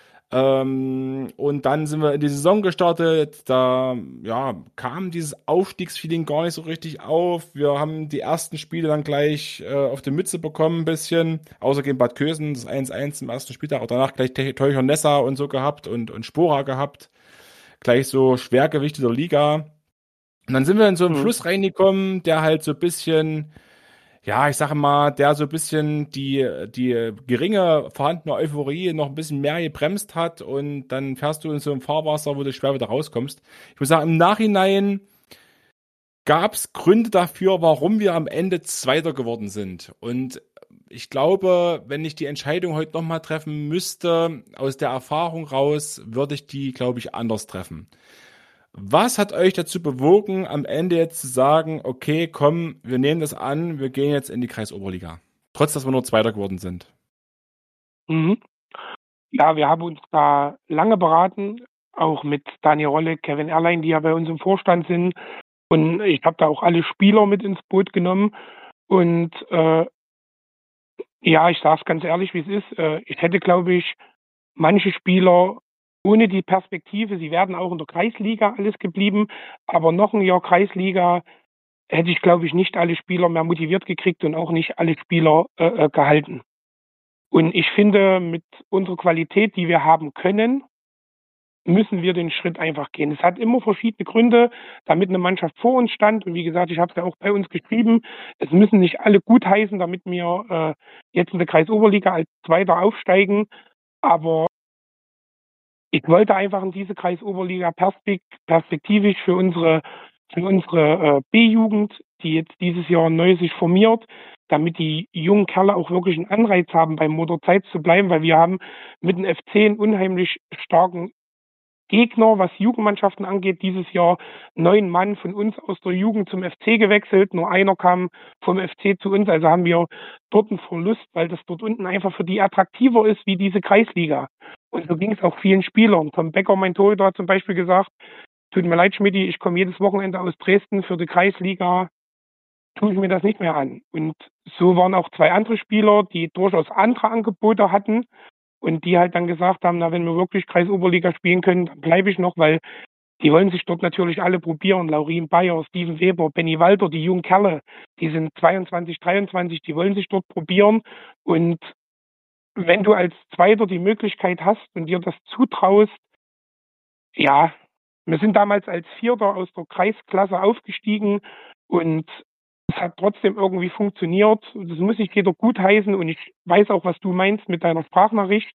Ähm, und dann sind wir in die Saison gestartet. Da ja, kam dieses Aufstiegsfeeling gar nicht so richtig auf. Wir haben die ersten Spiele dann gleich äh, auf die Mütze bekommen, ein bisschen. Außer gegen Bad Kösen, das eins eins im ersten Spieltag. Auch danach gleich Te- Teucher Nessa und so gehabt und, und Spora gehabt. Gleich so Schwergewichte der Liga. Und dann sind wir in so einen Mhm. Fluss reingekommen, der halt so ein bisschen, ja, ich sage mal, der so ein bisschen die, die geringe vorhandene Euphorie noch ein bisschen mehr gebremst hat und dann fährst du in so einem Fahrwasser, wo du schwer wieder rauskommst. Ich muss sagen, im Nachhinein gab es Gründe dafür, warum wir am Ende Zweiter geworden sind. Und ich glaube, wenn ich die Entscheidung heute nochmal treffen müsste, aus der Erfahrung raus, würde ich die, glaube ich, anders treffen. Was hat euch dazu bewogen, am Ende jetzt zu sagen, okay, komm, wir nehmen das an, wir gehen jetzt in die Kreisoberliga? Trotz, dass wir nur Zweiter geworden sind. Mhm. Ja, wir haben uns da lange beraten, auch mit Daniel Rolle, Kevin Erlein, die ja bei uns im Vorstand sind. Und ich habe da auch alle Spieler mit ins Boot genommen. Und äh, ja, ich sage es ganz ehrlich, wie es ist. Äh, ich hätte, glaube ich, manche Spieler ohne die Perspektive, sie werden auch in der Kreisliga alles geblieben, aber noch ein Jahr Kreisliga hätte ich, glaube ich, nicht alle Spieler mehr motiviert gekriegt und auch nicht alle Spieler äh, äh, gehalten. Und ich finde, mit unserer Qualität, die wir haben können, müssen wir den Schritt einfach gehen. Es hat immer verschiedene Gründe, damit eine Mannschaft vor uns stand. Und wie gesagt, ich habe es ja auch bei uns geschrieben, es müssen nicht alle gutheißen, damit wir äh, jetzt in der Kreisoberliga als Zweiter aufsteigen. Aber ich wollte einfach in diese Kreisoberliga perspek perspektivisch für unsere, für unsere äh, B-Jugend, die jetzt dieses Jahr neu sich formiert, damit die jungen Kerle auch wirklich einen Anreiz haben, beim Motor Zeit zu bleiben, weil wir haben mit dem F C einen unheimlich starken Gegner, was Jugendmannschaften angeht, dieses Jahr neun Mann von uns aus der Jugend zum F C gewechselt. Nur einer kam vom F C zu uns. Also haben wir dort einen Verlust, weil das dort unten einfach für die attraktiver ist wie diese Kreisliga. Und so ging es auch vielen Spielern. Tom Becker, mein Torhüter, hat zum Beispiel gesagt, tut mir leid, Schmidti, ich komme jedes Wochenende aus Dresden für die Kreisliga, tue ich mir das nicht mehr an. Und so waren auch zwei andere Spieler, die durchaus andere Angebote hatten, und die halt dann gesagt haben, na, wenn wir wirklich Kreisoberliga spielen können, dann bleibe ich noch, weil die wollen sich dort natürlich alle probieren. Laurin Bayer, Steven Weber, Benny Walter, die jungen Kerle, die sind zweiundzwanzig, dreiundzwanzig, die wollen sich dort probieren. Und wenn du als Zweiter die Möglichkeit hast und dir das zutraust, ja, wir sind damals als Vierter aus der Kreisklasse aufgestiegen und es hat trotzdem irgendwie funktioniert. Das muss nicht jeder gutheißen und ich weiß auch, was du meinst mit deiner Sprachnachricht.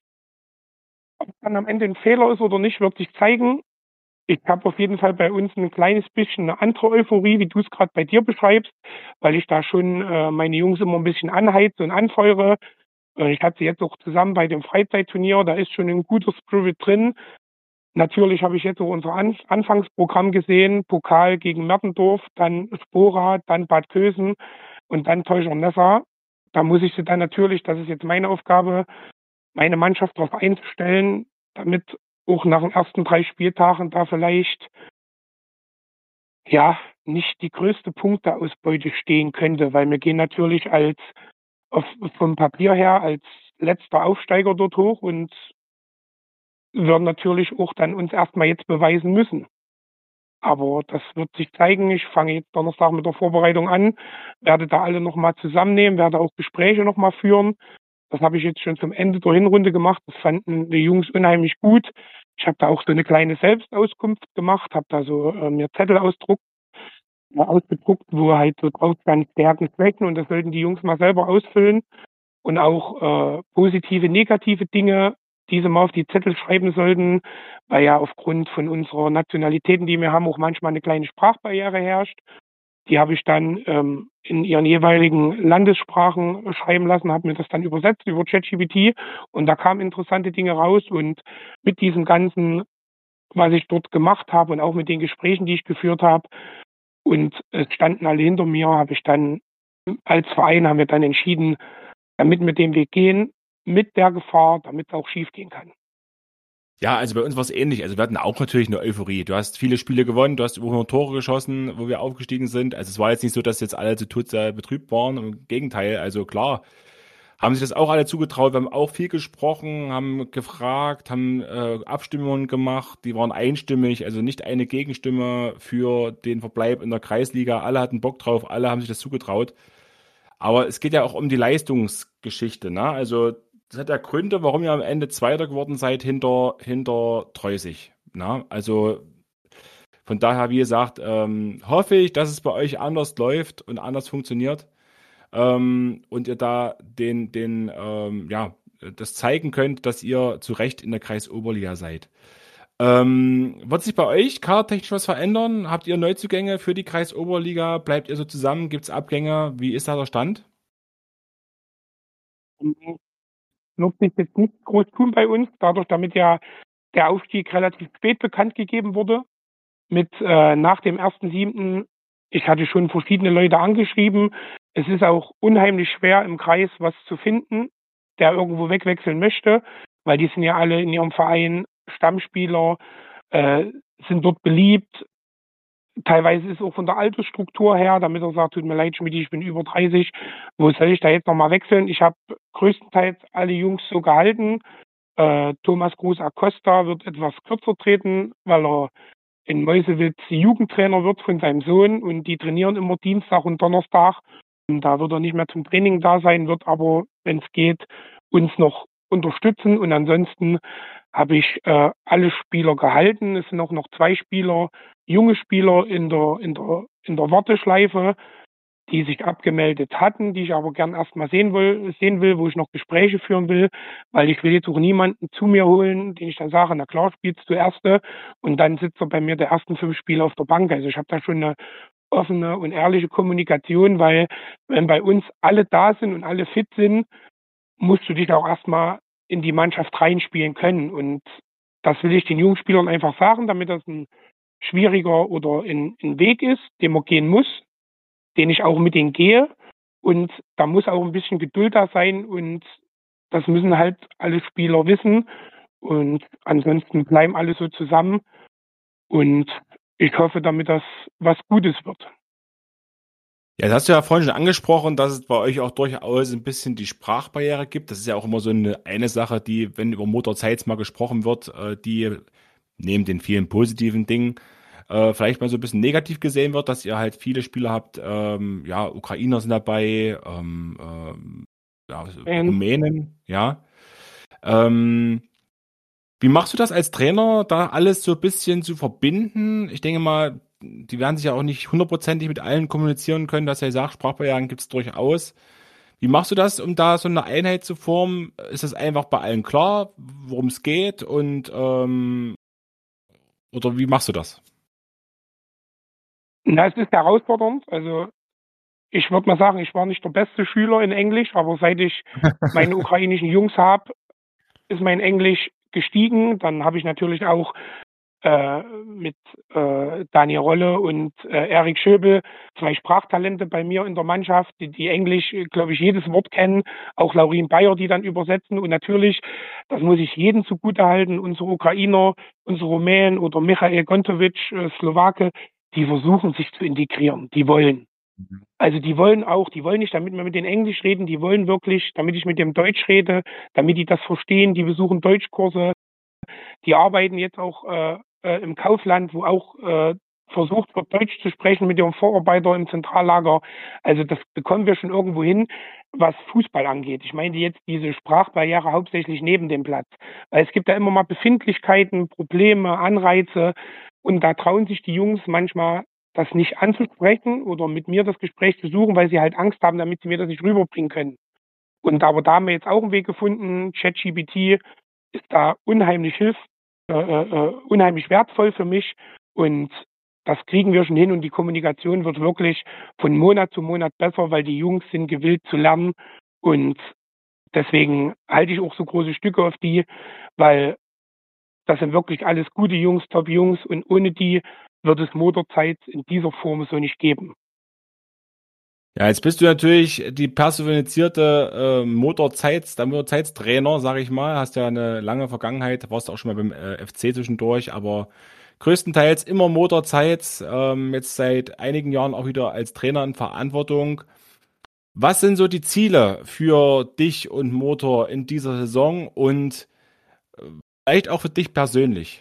Ob dann am Ende ein Fehler ist oder nicht, wird sich zeigen. Ich habe auf jeden Fall bei uns ein kleines bisschen eine andere Euphorie, wie du es gerade bei dir beschreibst, weil ich da schon äh, meine Jungs immer ein bisschen anheize und anfeuere. Äh, ich hatte sie jetzt auch zusammen bei dem Freizeitturnier, da ist schon ein guter Spirit drin. Natürlich habe ich jetzt auch unser An Anfangsprogramm gesehen, Pokal gegen Mertendorf, dann Spora, dann Bad Kösen und dann Teucher-Nessa. Da muss ich sie dann natürlich, das ist jetzt meine Aufgabe, meine Mannschaft darauf einzustellen, damit auch nach den ersten drei Spieltagen da vielleicht ja nicht die größte Punkteausbeute stehen könnte, weil wir gehen natürlich als auf, vom Papier her als letzter Aufsteiger dort hoch und würden natürlich auch dann uns erstmal jetzt beweisen müssen. Aber das wird sich zeigen. Ich fange jetzt Donnerstag mit der Vorbereitung an, werde da alle nochmal zusammennehmen, werde auch Gespräche nochmal führen. Das habe ich jetzt schon zum Ende der Hinrunde gemacht. Das fanden die Jungs unheimlich gut. Ich habe da auch so eine kleine Selbstauskunft gemacht, habe da so äh, mir Zettel ausdruckt, äh, ausgedruckt, wo halt so drauf stand Stärken, Schwächen, und das sollten die Jungs mal selber ausfüllen und auch äh, positive, negative Dinge diese mal auf die Zettel schreiben sollten, weil ja aufgrund von unserer Nationalitäten, die wir haben, auch manchmal eine kleine Sprachbarriere herrscht. Die habe ich dann ähm, in ihren jeweiligen Landessprachen schreiben lassen, habe mir das dann übersetzt über ChatGPT und da kamen interessante Dinge raus. Und mit diesem Ganzen, was ich dort gemacht habe und auch mit den Gesprächen, die ich geführt habe, und es standen alle hinter mir, habe ich dann als Verein haben wir dann entschieden, damit wir den Weg gehen, mit der Gefahr, damit es auch schief gehen kann. Ja, also bei uns war es ähnlich. Also wir hatten auch natürlich eine Euphorie. Du hast viele Spiele gewonnen, du hast über hundert Tore geschossen, wo wir aufgestiegen sind. Also es war jetzt nicht so, dass jetzt alle zu Tod äh, betrübt waren. Im Gegenteil, also klar, haben sich das auch alle zugetraut. Wir haben auch viel gesprochen, haben gefragt, haben äh, Abstimmungen gemacht. Die waren einstimmig, also nicht eine Gegenstimme für den Verbleib in der Kreisliga. Alle hatten Bock drauf, alle haben sich das zugetraut. Aber es geht ja auch um die Leistungsgeschichte, ne? Also das hat ja Gründe, warum ihr am Ende Zweiter geworden seid hinter, hinter Treusig. Ne? Also von daher, wie gesagt, ähm, hoffe ich, dass es bei euch anders läuft und anders funktioniert ähm, und ihr da den, den, ähm, ja, das zeigen könnt, dass ihr zu Recht in der Kreisoberliga seid. Ähm, wird sich bei euch kadertechnisch was verändern? Habt ihr Neuzugänge für die Kreisoberliga? Bleibt ihr so zusammen? Gibt es Abgänge? Wie ist da der Stand? Wird sich jetzt nicht groß tun bei uns, dadurch, damit ja der Aufstieg relativ spät bekannt gegeben wurde. Mit äh, nach dem ersten siebten Ich hatte schon verschiedene Leute angeschrieben. Es ist auch unheimlich schwer im Kreis was zu finden, der irgendwo wegwechseln möchte, weil die sind ja alle in ihrem Verein Stammspieler, äh, sind dort beliebt. teilweise ist auch von der Altersstruktur her, damit er sagt, tut mir leid, Schmidt, ich bin über dreißig, wo soll ich da jetzt nochmal wechseln? Ich habe größtenteils alle Jungs so gehalten. Äh, Thomas Cruz Acosta wird etwas kürzer treten, weil er in Meuselwitz Jugendtrainer wird von seinem Sohn und die trainieren immer Dienstag und Donnerstag. Und da wird er nicht mehr zum Training da sein, wird aber, wenn es geht, uns noch unterstützen. Und ansonsten habe ich äh, alle Spieler gehalten. Es sind auch noch zwei Spieler, junge Spieler in der, in der, in der Warteschleife, die sich abgemeldet hatten, die ich aber gern erstmal sehen will, sehen will, wo ich noch Gespräche führen will, weil ich will jetzt auch niemanden zu mir holen, den ich dann sage, na klar, spielst du Erste und dann sitzt er bei mir der ersten fünf Spiele auf der Bank. Also ich habe da schon eine offene und ehrliche Kommunikation, weil wenn bei uns alle da sind und alle fit sind, musst du dich auch erstmal in die Mannschaft reinspielen können und das will ich den jungen Spielern einfach sagen, damit das ein schwieriger oder ein, ein Weg ist, den man gehen muss, den ich auch mit denen gehe. Und da muss auch ein bisschen Geduld da sein und das müssen halt alle Spieler wissen. Und ansonsten bleiben alle so zusammen. Und ich hoffe, damit das was Gutes wird. Ja, das hast du ja vorhin schon angesprochen, dass es bei euch auch durchaus ein bisschen die Sprachbarriere gibt. Das ist ja auch immer so eine, eine Sache, die, wenn über Motorzeits mal gesprochen wird, äh, die neben den vielen positiven Dingen äh, vielleicht mal so ein bisschen negativ gesehen wird, dass ihr halt viele Spieler habt, ähm, ja, Ukrainer sind dabei, ähm, ähm, ja, Ähm, Rumänen, ja. Ähm, wie machst du das als Trainer, da alles so ein bisschen zu verbinden? Ich denke mal, die werden sich ja auch nicht hundertprozentig mit allen kommunizieren können, dass er sagt, Sprachbarrieren gibt es durchaus. Wie machst du das, um da so eine Einheit zu formen? Ist das einfach bei allen klar, worum es geht? Und ähm, oder wie machst du das? na, es ist herausfordernd. Also ich würde mal sagen, ich war nicht der beste Schüler in Englisch, aber seit ich meine ukrainischen Jungs habe, ist mein Englisch gestiegen. Dann habe ich natürlich auch äh, mit äh, Daniel Rolle und äh, Erik Schöbel zwei Sprachtalente bei mir in der Mannschaft, die, die Englisch, glaube ich, jedes Wort kennen. Auch Laurin Bayer, die dann übersetzen. Und natürlich, das muss ich jedem zugutehalten, unsere Ukrainer, unsere Rumänen oder Michael Gontovic, äh, Slowake, die versuchen sich zu integrieren. Die wollen. Also die wollen auch, die wollen nicht, damit wir mit denen Englisch reden, die wollen wirklich, damit ich mit dem Deutsch rede, damit die das verstehen, die besuchen Deutschkurse, die arbeiten jetzt auch äh, äh, im Kaufland, wo auch äh, versucht wird, Deutsch zu sprechen mit ihrem Vorarbeiter im Zentrallager. Also das bekommen wir schon irgendwo hin, was Fußball angeht. Ich meine jetzt diese Sprachbarriere hauptsächlich neben dem Platz. Weil es gibt da immer mal Befindlichkeiten, Probleme, Anreize und da trauen sich die Jungs manchmal das nicht anzusprechen oder mit mir das Gespräch zu suchen, weil sie halt Angst haben, damit sie mir das nicht rüberbringen können. Und aber da haben wir jetzt auch einen Weg gefunden. ChatGPT ist da unheimlich hilf, äh, äh, unheimlich wertvoll für mich und das kriegen wir schon hin und die Kommunikation wird wirklich von Monat zu Monat besser, weil die Jungs sind gewillt zu lernen und deswegen halte ich auch so große Stücke auf die, weil das sind wirklich alles gute Jungs, Top-Jungs und ohne die wird es Motorzeit in dieser Form so nicht geben. Ja, jetzt bist du natürlich die personifizierte äh, Motorzeits, der Motorzeitstrainer, sag ich mal. Hast ja eine lange Vergangenheit, warst auch schon mal beim äh, F C zwischendurch, aber größtenteils immer Motorzeits, ähm, jetzt seit einigen Jahren auch wieder als Trainer in Verantwortung. Was sind so die Ziele für dich und Motor in dieser Saison und äh, vielleicht auch für dich persönlich?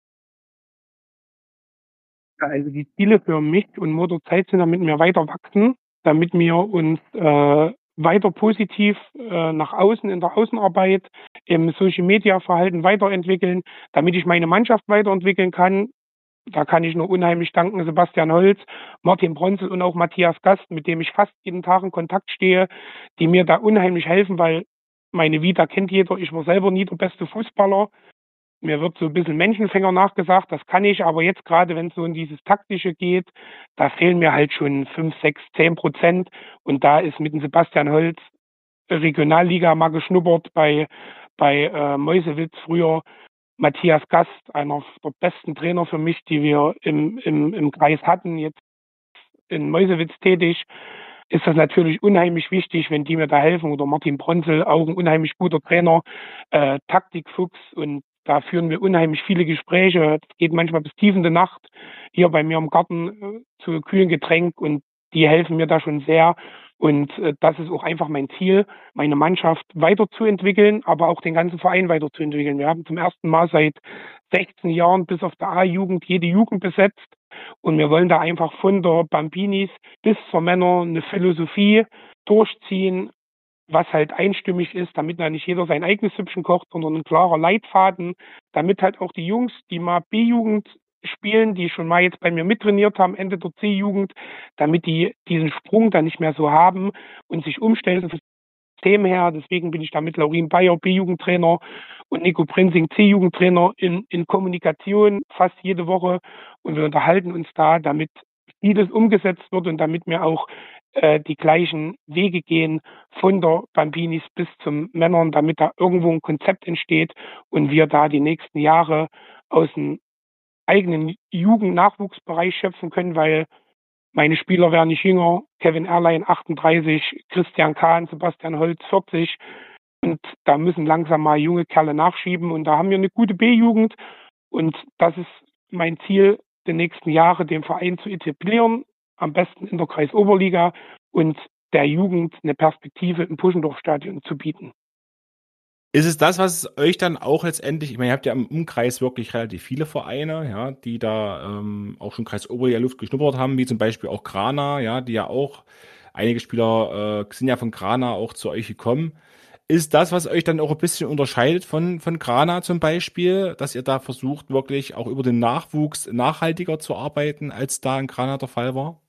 Also die Ziele für mich und Motorzeit sind, damit wir weiter wachsen, damit wir uns äh, weiter positiv äh, nach außen in der Außenarbeit, im Social-Media-Verhalten weiterentwickeln, damit ich meine Mannschaft weiterentwickeln kann. Da kann ich nur unheimlich danken Sebastian Holz, Martin Bronzel und auch Matthias Gast, mit dem ich fast jeden Tag in Kontakt stehe, die mir da unheimlich helfen, weil meine Vita kennt jeder. Ich war selber nie der beste Fußballer. Mir wird so ein bisschen Menschenfänger nachgesagt, das kann ich, aber jetzt gerade, wenn es so in dieses Taktische geht, da fehlen mir halt schon fünf, sechs, zehn Prozent. Und da ist mit dem Sebastian Holz Regionalliga mal geschnuppert bei, bei äh, Meuselwitz früher. Matthias Gast, einer der besten Trainer für mich, die wir im, im, im Kreis hatten, jetzt in Meuselwitz tätig, ist das natürlich unheimlich wichtig, wenn die mir da helfen. Oder Martin Bronzel, auch ein unheimlich guter Trainer, äh, Taktikfuchs und Da führen wir unheimlich viele Gespräche. Es geht manchmal bis tief in die Nacht hier bei mir im Garten äh, zu kühlen Getränk und die helfen mir da schon sehr. Und äh, das ist auch einfach mein Ziel, meine Mannschaft weiterzuentwickeln, aber auch den ganzen Verein weiterzuentwickeln. Wir haben zum ersten Mal seit sechzehn Jahren bis auf der A-Jugend jede Jugend besetzt und wir wollen da einfach von der Bambinis bis zur Männer eine Philosophie durchziehen, was halt einstimmig ist, damit da nicht jeder sein eigenes Süppchen kocht, sondern ein klarer Leitfaden, damit halt auch die Jungs, die mal B-Jugend spielen, die schon mal jetzt bei mir mittrainiert haben, Ende der C-Jugend, damit die diesen Sprung dann nicht mehr so haben und sich umstellen vom System her. Deswegen bin ich da mit Laurin Bayer, B-Jugendtrainer, und Nico Prinzing, C-Jugendtrainer, in, in Kommunikation fast jede Woche und wir unterhalten uns da, damit vieles umgesetzt wird und damit wir auch äh, die gleichen Wege gehen von der Bambinis bis zum Männern, damit da irgendwo ein Konzept entsteht und wir da die nächsten Jahre aus dem eigenen Jugend-Nachwuchsbereich schöpfen können, weil meine Spieler werden nicht jünger. Kevin Erlein achtunddreißig, Christian Kahn, Sebastian Holz vierzig und da müssen langsam mal junge Kerle nachschieben und da haben wir eine gute B-Jugend und das ist mein Ziel, die nächsten Jahre den Verein zu etablieren, am besten in der Kreisoberliga und der Jugend eine Perspektive im Puschendorf-Stadion zu bieten. Ist es das, was euch dann auch letztendlich, ich meine, ihr habt ja im Umkreis wirklich relativ viele Vereine, ja, die da ähm, auch schon Kreisoberliga Luft geschnuppert haben, wie zum Beispiel auch Grana, ja, die ja auch, einige Spieler äh, sind ja von Grana auch zu euch gekommen. Ist das, was euch dann auch ein bisschen unterscheidet von, von Grana zum Beispiel, dass ihr da versucht, wirklich auch über den Nachwuchs nachhaltiger zu arbeiten, als da in Grana der Fall war?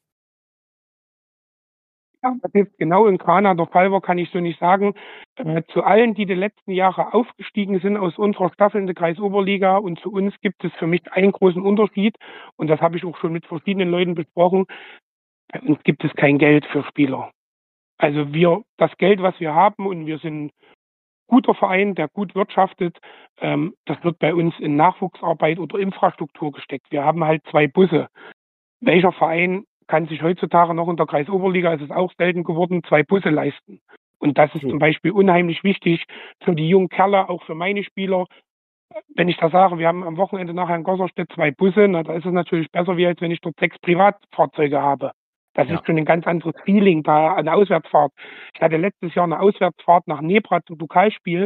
Ja, was jetzt genau in Grana der Fall war, kann ich so nicht sagen. Äh, zu allen, die die letzten Jahre aufgestiegen sind aus unserer Staffel in der Kreisoberliga und zu uns gibt es für mich einen großen Unterschied und das habe ich auch schon mit verschiedenen Leuten besprochen. Bei uns gibt es kein Geld für Spieler. Also wir, das Geld, was wir haben und wir sind ein guter Verein, der gut wirtschaftet, ähm, das wird bei uns in Nachwuchsarbeit oder Infrastruktur gesteckt. Wir haben halt zwei Busse. Welcher Verein kann sich heutzutage noch in der Kreisoberliga, ist es auch selten geworden, zwei Busse leisten? Und das ist Hm. zum Beispiel unheimlich wichtig für die jungen Kerle, auch für meine Spieler. Wenn ich da sage, wir haben am Wochenende nachher in Gosserstedt zwei Busse, na, da ist es natürlich besser, wie als wenn ich dort sechs Privatfahrzeuge habe. Das Ja. ist schon ein ganz anderes Feeling, da eine Auswärtsfahrt. Ich hatte letztes Jahr eine Auswärtsfahrt nach Nebra zum Pokalspiel.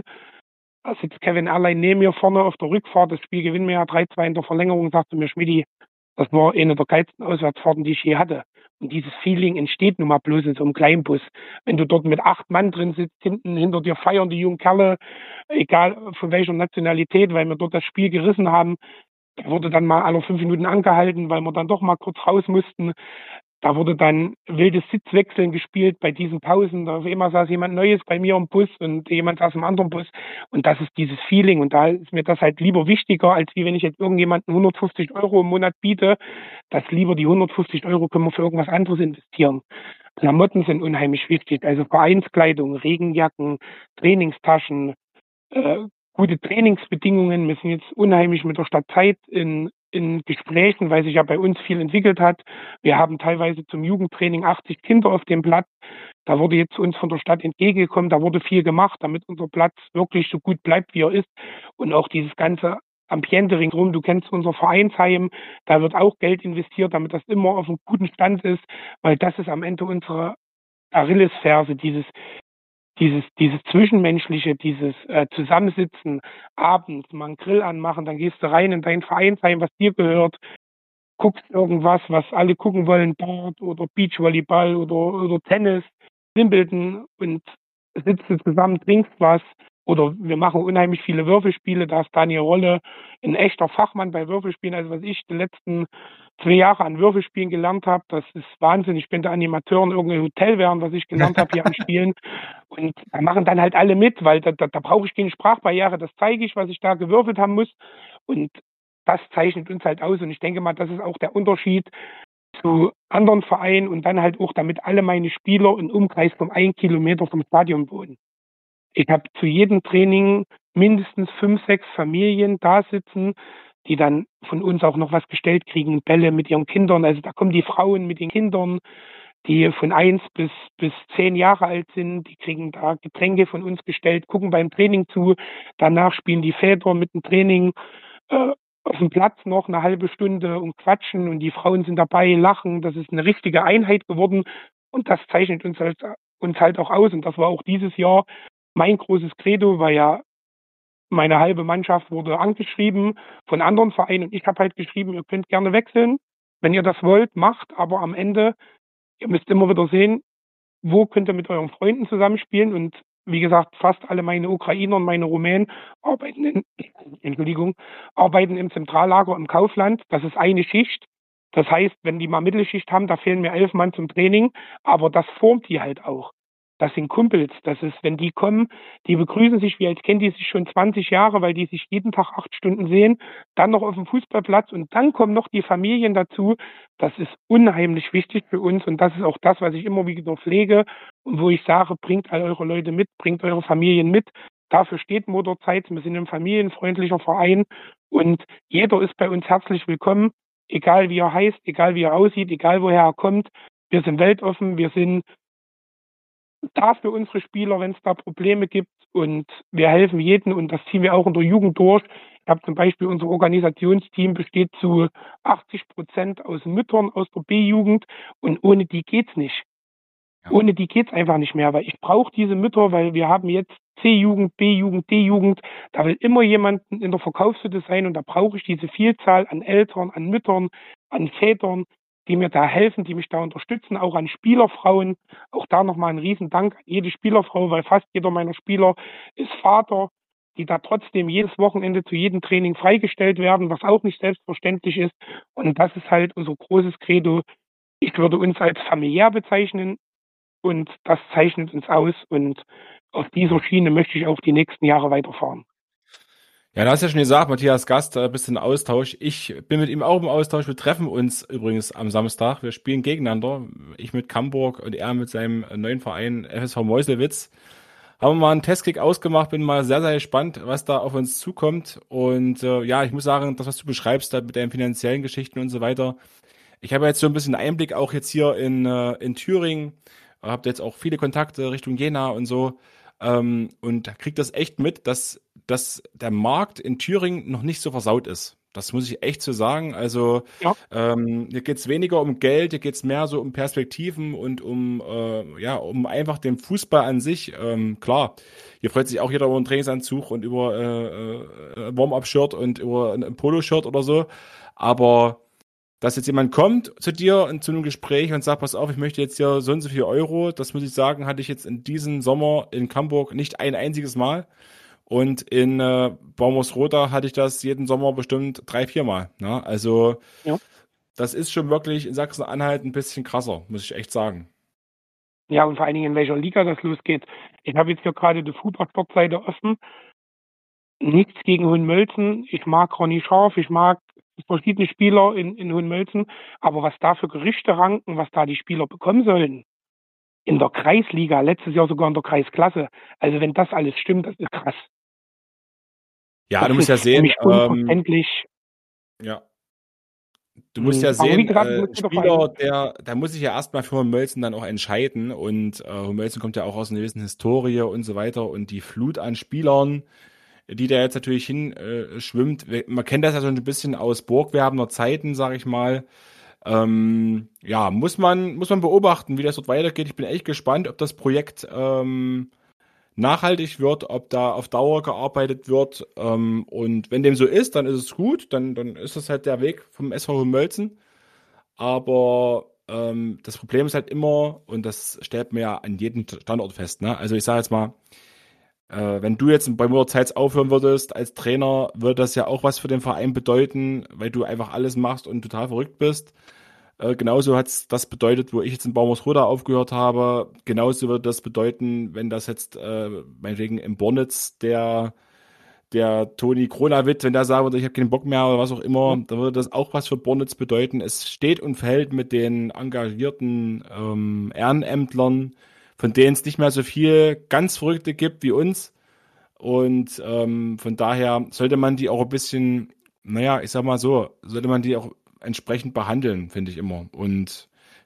Da sitzt Kevin Erlein neben mir vorne auf der Rückfahrt. Das Spiel gewinnen wir ja drei zwei in der Verlängerung, sagte mir Schmidi, das war eine der geilsten Auswärtsfahrten, die ich je hatte. Und dieses Feeling entsteht nun mal bloß in so einem Kleinbus. Wenn du dort mit acht Mann drin sitzt, hinten hinter dir feiern die jungen Kerle, egal von welcher Nationalität, weil wir dort das Spiel gerissen haben. Da wurde dann mal alle fünf Minuten angehalten, weil wir dann doch mal kurz raus mussten. Da wurde dann wildes Sitzwechseln gespielt bei diesen Pausen. Da auf einmal saß jemand Neues bei mir im Bus und jemand saß im anderen Bus. Und das ist dieses Feeling. Und da ist mir das halt lieber wichtiger, als wie wenn ich jetzt irgendjemanden hundertfünfzig Euro im Monat biete. Das lieber die hundertfünfzig Euro können wir für irgendwas anderes investieren. Klamotten sind unheimlich wichtig. Also Vereinskleidung, Regenjacken, Trainingstaschen, äh, gute Trainingsbedingungen. Wir sind jetzt unheimlich mit der Stadt Zeit in in Gesprächen, weil sich ja bei uns viel entwickelt hat. Wir haben teilweise zum Jugendtraining achtzig Kinder auf dem Platz. Da wurde jetzt uns von der Stadt entgegengekommen, da wurde viel gemacht, damit unser Platz wirklich so gut bleibt, wie er ist. Und auch dieses ganze Ambiente ringsherum, du kennst unser Vereinsheim, da wird auch Geld investiert, damit das immer auf einem guten Stand ist, weil das ist am Ende unsere Achillesferse, dieses Dieses, dieses Zwischenmenschliche, dieses äh, Zusammensitzen, abends mal einen Grill anmachen, dann gehst du rein in dein Vereinsheim, was dir gehört, guckst irgendwas, was alle gucken wollen, Dart oder Beachvolleyball oder, oder Tennis, Wimbledon und sitzt du zusammen, trinkst was. Oder wir machen unheimlich viele Würfelspiele, da ist Daniel Rolle ein echter Fachmann bei Würfelspielen. Also was ich die letzten zwei Jahre an Würfelspielen gelernt habe, das ist Wahnsinn. Ich bin der Animateur in irgendeinem Hotel während, was ich gelernt habe hier an Spielen. Und da machen dann halt alle mit, weil da, da, da brauche ich keine Sprachbarriere, das zeige ich, was ich da gewürfelt haben muss. Und das zeichnet uns halt aus. Und ich denke mal, das ist auch der Unterschied zu anderen Vereinen und dann halt auch, damit alle meine Spieler im Umkreis von ein Kilometer vom Stadion wohnen. Ich habe zu jedem Training mindestens fünf, sechs Familien da sitzen, die dann von uns auch noch was gestellt kriegen, Bälle mit ihren Kindern. Also da kommen die Frauen mit den Kindern, die von eins bis, bis zehn Jahre alt sind, die kriegen da Getränke von uns gestellt, gucken beim Training zu. Danach spielen die Väter mit dem Training äh, auf dem Platz noch eine halbe Stunde und quatschen und die Frauen sind dabei, lachen. Das ist eine richtige Einheit geworden und das zeichnet uns halt, uns halt auch aus. Und das war auch dieses Jahr mein großes Credo, weil ja meine halbe Mannschaft wurde angeschrieben von anderen Vereinen und ich habe halt geschrieben, ihr könnt gerne wechseln, wenn ihr das wollt, macht, aber am Ende, ihr müsst immer wieder sehen, wo könnt ihr mit euren Freunden zusammenspielen und wie gesagt, fast alle meine Ukrainer und meine Rumänen arbeiten in, Entschuldigung, arbeiten im Zentrallager im Kaufland. Das ist eine Schicht. Das heißt, wenn die mal Mittelschicht haben, da fehlen mir elf Mann zum Training, aber das formt die halt auch. Das sind Kumpels. Das ist, wenn die kommen, die begrüßen sich, wie als kennen die sich schon zwanzig Jahre, weil die sich jeden Tag acht Stunden sehen, dann noch auf dem Fußballplatz und dann kommen noch die Familien dazu. Das ist unheimlich wichtig für uns und das ist auch das, was ich immer wieder pflege und wo ich sage, bringt all eure Leute mit, bringt eure Familien mit. Dafür steht Motorzeit. Wir sind ein familienfreundlicher Verein und jeder ist bei uns herzlich willkommen, egal wie er heißt, egal wie er aussieht, egal woher er kommt. Wir sind weltoffen, wir sind da für unsere Spieler, wenn es da Probleme gibt und wir helfen jedem und das ziehen wir auch in der Jugend durch. Ich habe zum Beispiel unser Organisationsteam besteht zu achtzig Prozent aus Müttern aus der B-Jugend und ohne die geht's nicht. Ja. Ohne die geht's einfach nicht mehr, weil ich brauche diese Mütter, weil wir haben jetzt C-Jugend, B-Jugend, D-Jugend, da will immer jemand in der Verkaufshütte sein und da brauche ich diese Vielzahl an Eltern, an Müttern, an Vätern, die mir da helfen, die mich da unterstützen, auch an Spielerfrauen. Auch da nochmal ein Riesendank an jede Spielerfrau, weil fast jeder meiner Spieler ist Vater, die da trotzdem jedes Wochenende zu jedem Training freigestellt werden, was auch nicht selbstverständlich ist. Und das ist halt unser großes Credo. Ich würde uns als familiär bezeichnen und das zeichnet uns aus. Und auf dieser Schiene möchte ich auch die nächsten Jahre weiterfahren. Ja, du hast ja schon gesagt, Matthias Gast, ein bisschen Austausch. Ich bin mit ihm auch im Austausch. Wir treffen uns übrigens am Samstag. Wir spielen gegeneinander. Ich mit Camburg und er mit seinem neuen Verein F S V Meuselwitz. Haben wir mal einen Testkick ausgemacht. Bin mal sehr, sehr gespannt, was da auf uns zukommt. Und äh, ja, ich muss sagen, das, was du beschreibst, da mit deinen finanziellen Geschichten und so weiter. Ich habe jetzt so ein bisschen Einblick auch jetzt hier in, äh, in Thüringen. Habt jetzt auch viele Kontakte Richtung Jena und so. Ähm, und kriegt das echt mit, dass, dass der Markt in Thüringen noch nicht so versaut ist. Das muss ich echt so sagen. Also ja. ähm, hier geht es weniger um Geld, hier geht es mehr so um Perspektiven und um äh, ja um einfach den Fußball an sich. Ähm, klar, hier freut sich auch jeder über einen Trainingsanzug und über äh, äh, Warm-up-Shirt und über ein Polo-Shirt oder so. Aber dass jetzt jemand kommt zu dir und zu einem Gespräch und sagt, pass auf, ich möchte jetzt hier so und so viel Euro, das muss ich sagen, hatte ich jetzt in diesem Sommer in Camburg nicht ein einziges Mal. Und in äh, Baumersroda hatte ich das jeden Sommer bestimmt drei, vier Mal. Ne? Also ja. Das ist schon wirklich in Sachsen-Anhalt ein bisschen krasser, muss ich echt sagen. Ja, und vor allen Dingen in welcher Liga das losgeht. Ich habe jetzt hier gerade die Fußball-Sportseite offen. Nichts gegen Hohenmölzen. Ich mag Ronny Scharf, ich mag verschiedene Spieler in, in Hohenmölzen, aber was da für Gerichte ranken, was da die Spieler bekommen sollen, in der Kreisliga, letztes Jahr sogar in der Kreisklasse, also wenn das alles stimmt, das ist krass. Ja, das du musst ja sehen, ähm, ja. Du musst ja sehen, gesagt, äh, Spieler, der, der muss sich ja erstmal für Hohenmölzen dann auch entscheiden und äh, Hohenmölzen kommt ja auch aus einer gewissen Historie und so weiter und die Flut an Spielern, die da jetzt natürlich hinschwimmt. Äh, Man kennt das ja so ein bisschen aus Burgwerbener Zeiten, sag ich mal. Ähm, ja, muss man, muss man beobachten, wie das dort weitergeht. Ich bin echt gespannt, ob das Projekt ähm, nachhaltig wird, ob da auf Dauer gearbeitet wird. Ähm, und wenn dem so ist, dann ist es gut. Dann, dann ist das halt der Weg vom S V Hohenmölzen. Aber ähm, das Problem ist halt immer, und das stellt man ja an jedem Standort fest, ne? Also ich sage jetzt mal, Äh, wenn du jetzt bei Motorzeit aufhören würdest als Trainer, würde das ja auch was für den Verein bedeuten, weil du einfach alles machst und total verrückt bist. Äh, genauso hat es das bedeutet, wo ich jetzt in Baumersroda aufgehört habe. Genauso würde das bedeuten, wenn das jetzt äh, meinetwegen im Bornitz der der Toni Kronawitz, wenn der sagen würde, ich habe keinen Bock mehr oder was auch immer, dann würde das auch was für Bornitz bedeuten. Es steht und fällt mit den engagierten ähm, Ehrenämtlern, von denen es nicht mehr so viel ganz Verrückte gibt wie uns. Und ähm, von daher sollte man die auch ein bisschen, naja, ich sag mal so, sollte man die auch entsprechend behandeln, finde ich immer. Und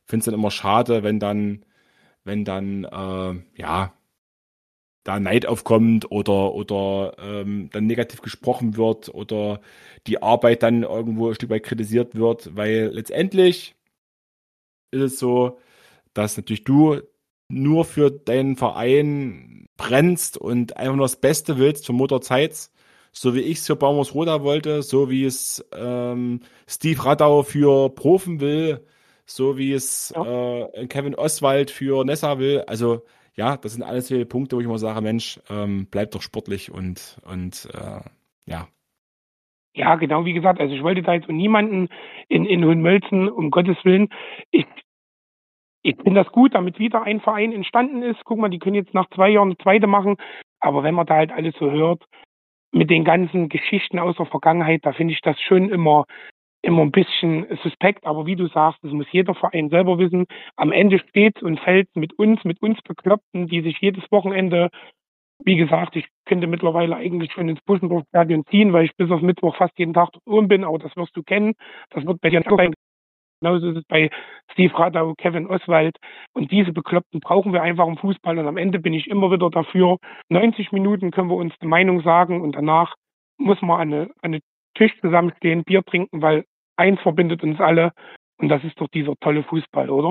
finde es dann immer schade, wenn dann, wenn dann, äh, ja, da Neid aufkommt oder, oder ähm, dann negativ gesprochen wird oder die Arbeit dann irgendwo ein Stück weit kritisiert wird, weil letztendlich ist es so, dass natürlich du nur für deinen Verein brennst und einfach nur das Beste willst für Motor Zeitz, so wie ich es für Baumersroda wollte, so wie es ähm, Steve Radau für Profen will, so wie es Ja. äh, Kevin Oswald für Nessa will. Also ja, das sind alles viele Punkte, wo ich immer sage, Mensch, ähm, bleib doch sportlich und, und äh, ja. Ja, genau, wie gesagt, also ich wollte da jetzt niemanden in, in Hohenmölzen, um Gottes Willen. Ich, ich finde das gut, damit wieder ein Verein entstanden ist. Guck mal, die können jetzt nach zwei Jahren eine zweite machen. Aber wenn man da halt alles so hört, mit den ganzen Geschichten aus der Vergangenheit, da finde ich das schon immer, immer ein bisschen suspekt. Aber wie du sagst, das muss jeder Verein selber wissen. Am Ende steht und fällt mit uns, mit uns Bekloppten, die sich jedes Wochenende, wie gesagt, ich könnte mittlerweile eigentlich schon ins Buschendorf-Stadion ziehen, weil ich bis auf Mittwoch fast jeden Tag dort oben bin, aber das wirst du kennen. Das wird bei dir nicht sein. Genauso ist es bei Steve Radau, Kevin Oswald. Und diese Bekloppten brauchen wir einfach im Fußball. Und am Ende bin ich immer wieder dafür. neunzig Minuten können wir uns eine Meinung sagen und danach muss man an, eine, an einen Tisch zusammenstehen, Bier trinken, weil eins verbindet uns alle. Und das ist doch dieser tolle Fußball, oder?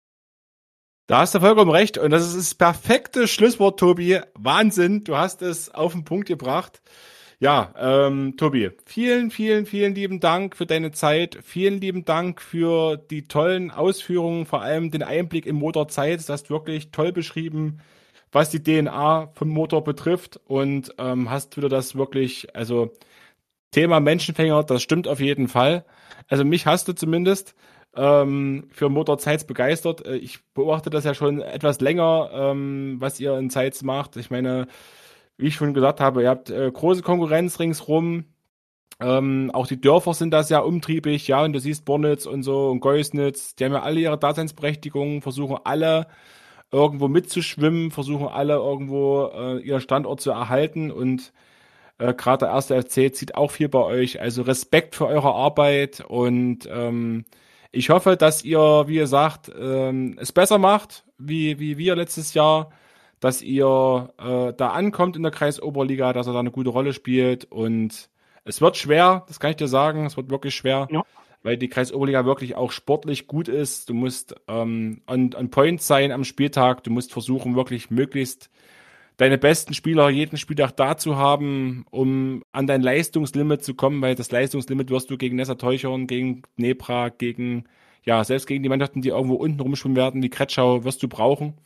Da hast du vollkommen recht. Und das ist das perfekte Schlusswort, Tobi. Wahnsinn, du hast es auf den Punkt gebracht. Ja, ähm, Tobi, vielen, vielen, vielen lieben Dank für deine Zeit. Vielen lieben Dank für die tollen Ausführungen, vor allem den Einblick in Motor Zeitz. Du hast wirklich toll beschrieben, was die D N A vom Motor betrifft und ähm, hast wieder das wirklich, also Thema Menschenfänger, das stimmt auf jeden Fall. Also mich hast du zumindest ähm, für Motor Zeitz begeistert. Äh, Ich beobachte das ja schon etwas länger, ähm, was ihr in Zeitz macht. Ich meine, wie ich schon gesagt habe, ihr habt äh, große Konkurrenz ringsrum. Ähm, auch die Dörfer sind da sehr umtriebig, ja, und du siehst Bornitz und so und Geusnitz, die haben ja alle ihre Daseinsberechtigung, versuchen alle irgendwo mitzuschwimmen, versuchen alle irgendwo äh, ihren Standort zu erhalten und äh, gerade der erste F C zieht auch viel bei euch. Also Respekt für eure Arbeit und ähm, ich hoffe, dass ihr, wie ihr sagt, ähm, es besser macht, wie, wie wir letztes Jahr, dass ihr äh, da ankommt in der Kreisoberliga, dass er da eine gute Rolle spielt und es wird schwer, das kann ich dir sagen, es wird wirklich schwer, Ja. weil die Kreisoberliga wirklich auch sportlich gut ist. Du musst ähm, on, on point sein am Spieltag, du musst versuchen, wirklich möglichst deine besten Spieler jeden Spieltag da zu haben, um an dein Leistungslimit zu kommen, weil das Leistungslimit wirst du gegen Nessa Teuchern, gegen Dnepra, gegen, ja, selbst gegen die Mannschaften, die irgendwo unten rumschwimmen werden, wie Kretschau, wirst du brauchen.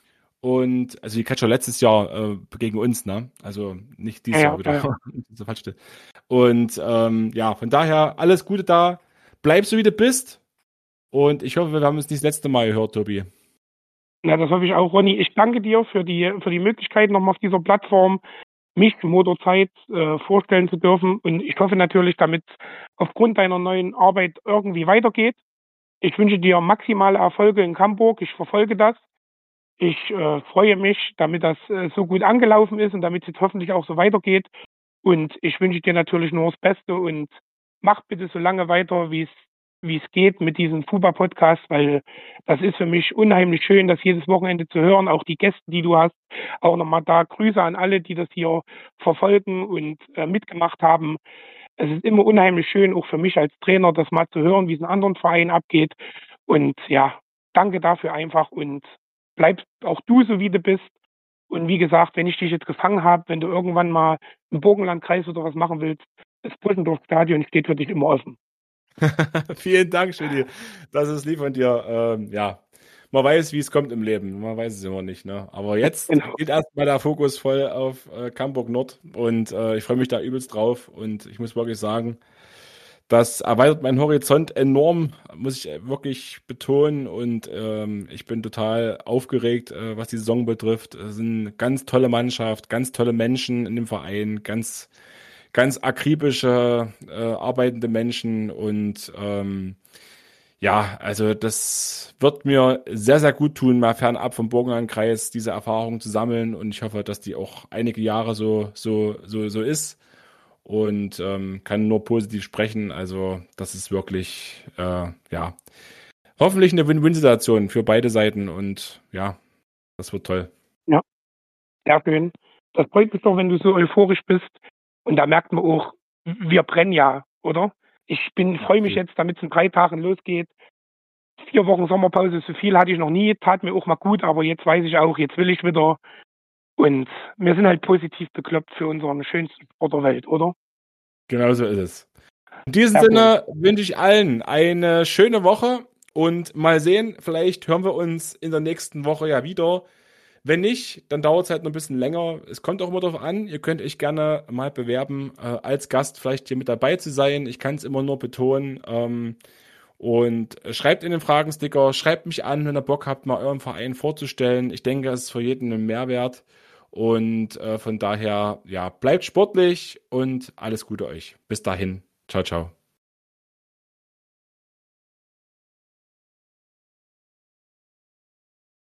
Und, also die Kretschau letztes Jahr äh, gegen uns, ne? Also nicht dieses Ja, Jahr ja, ja. wieder. So falsch steht. Und ähm, ja, von daher alles Gute da. Bleib so, wie du bist. Und ich hoffe, wir haben uns nicht das letzte Mal gehört, Tobi. Ja, das hoffe ich auch, Ronny. Ich danke dir für die, für die Möglichkeit, nochmal auf dieser Plattform mich Motorzeit äh, vorstellen zu dürfen. Und ich hoffe natürlich, damit aufgrund deiner neuen Arbeit irgendwie weitergeht. Ich wünsche dir maximale Erfolge in Hamburg. Ich verfolge das. Ich äh, freue mich, damit das äh, so gut angelaufen ist und damit es jetzt hoffentlich auch so weitergeht. Und ich wünsche dir natürlich nur das Beste und mach bitte so lange weiter, wie es wie es geht mit diesem Fuba-Podcast, weil das ist für mich unheimlich schön, das jedes Wochenende zu hören, auch die Gäste, die du hast. Auch nochmal da Grüße an alle, die das hier verfolgen und äh, mitgemacht haben. Es ist immer unheimlich schön, auch für mich als Trainer, das mal zu hören, wie es in anderen Vereinen abgeht. Und ja, danke dafür einfach und bleib auch du so, wie du bist. Und wie gesagt, wenn ich dich jetzt gefangen habe, wenn du irgendwann mal im Burgenlandkreis oder was machen willst, das Buschendorf-Stadion steht für dich immer offen. Vielen Dank, Schwedi. Das ist lieb von dir. Ähm, ja, man weiß, wie es kommt im Leben. Man weiß es immer nicht, ne? Aber jetzt Genau. geht erstmal der Fokus voll auf äh, Hamburg Nord und äh, ich freue mich da übelst drauf und ich muss wirklich sagen, das erweitert meinen Horizont enorm, muss ich wirklich betonen und ähm, ich bin total aufgeregt, äh, was die Saison betrifft. Es sind eine ganz tolle Mannschaft, ganz tolle Menschen in dem Verein, ganz ganz akribische, äh, arbeitende Menschen und ähm, ja, also das wird mir sehr, sehr gut tun, mal fernab vom Burgenlandkreis diese Erfahrung zu sammeln und ich hoffe, dass die auch einige Jahre so, so, so, so ist und ähm, kann nur positiv sprechen. Also das ist wirklich, äh, ja, hoffentlich eine Win-Win-Situation für beide Seiten und ja, das wird toll. Ja, sehr schön. Das freut mich doch, wenn du so euphorisch bist. Und da merkt man auch, wir brennen ja, oder? Ich bin, freue mich jetzt, damit es in drei Tagen losgeht. Vier Wochen Sommerpause, so viel hatte ich noch nie, tat mir auch mal gut, aber jetzt weiß ich auch, jetzt will ich wieder. Und wir sind halt positiv bekloppt für unseren schönsten Sport der Welt, oder? Genau so ist es. In diesem Sehr Sinne wünsche ich allen eine schöne Woche und mal sehen, vielleicht hören wir uns in der nächsten Woche ja wieder. Wenn nicht, dann dauert es halt noch ein bisschen länger. Es kommt auch immer darauf an, ihr könnt euch gerne mal bewerben, äh, als Gast vielleicht hier mit dabei zu sein. Ich kann es immer nur betonen. Ähm, und schreibt in den Fragensticker, schreibt mich an, wenn ihr Bock habt, mal euren Verein vorzustellen. Ich denke, es ist für jeden ein Mehrwert. Und äh, von daher, ja, bleibt sportlich und alles Gute euch. Bis dahin. Ciao, ciao.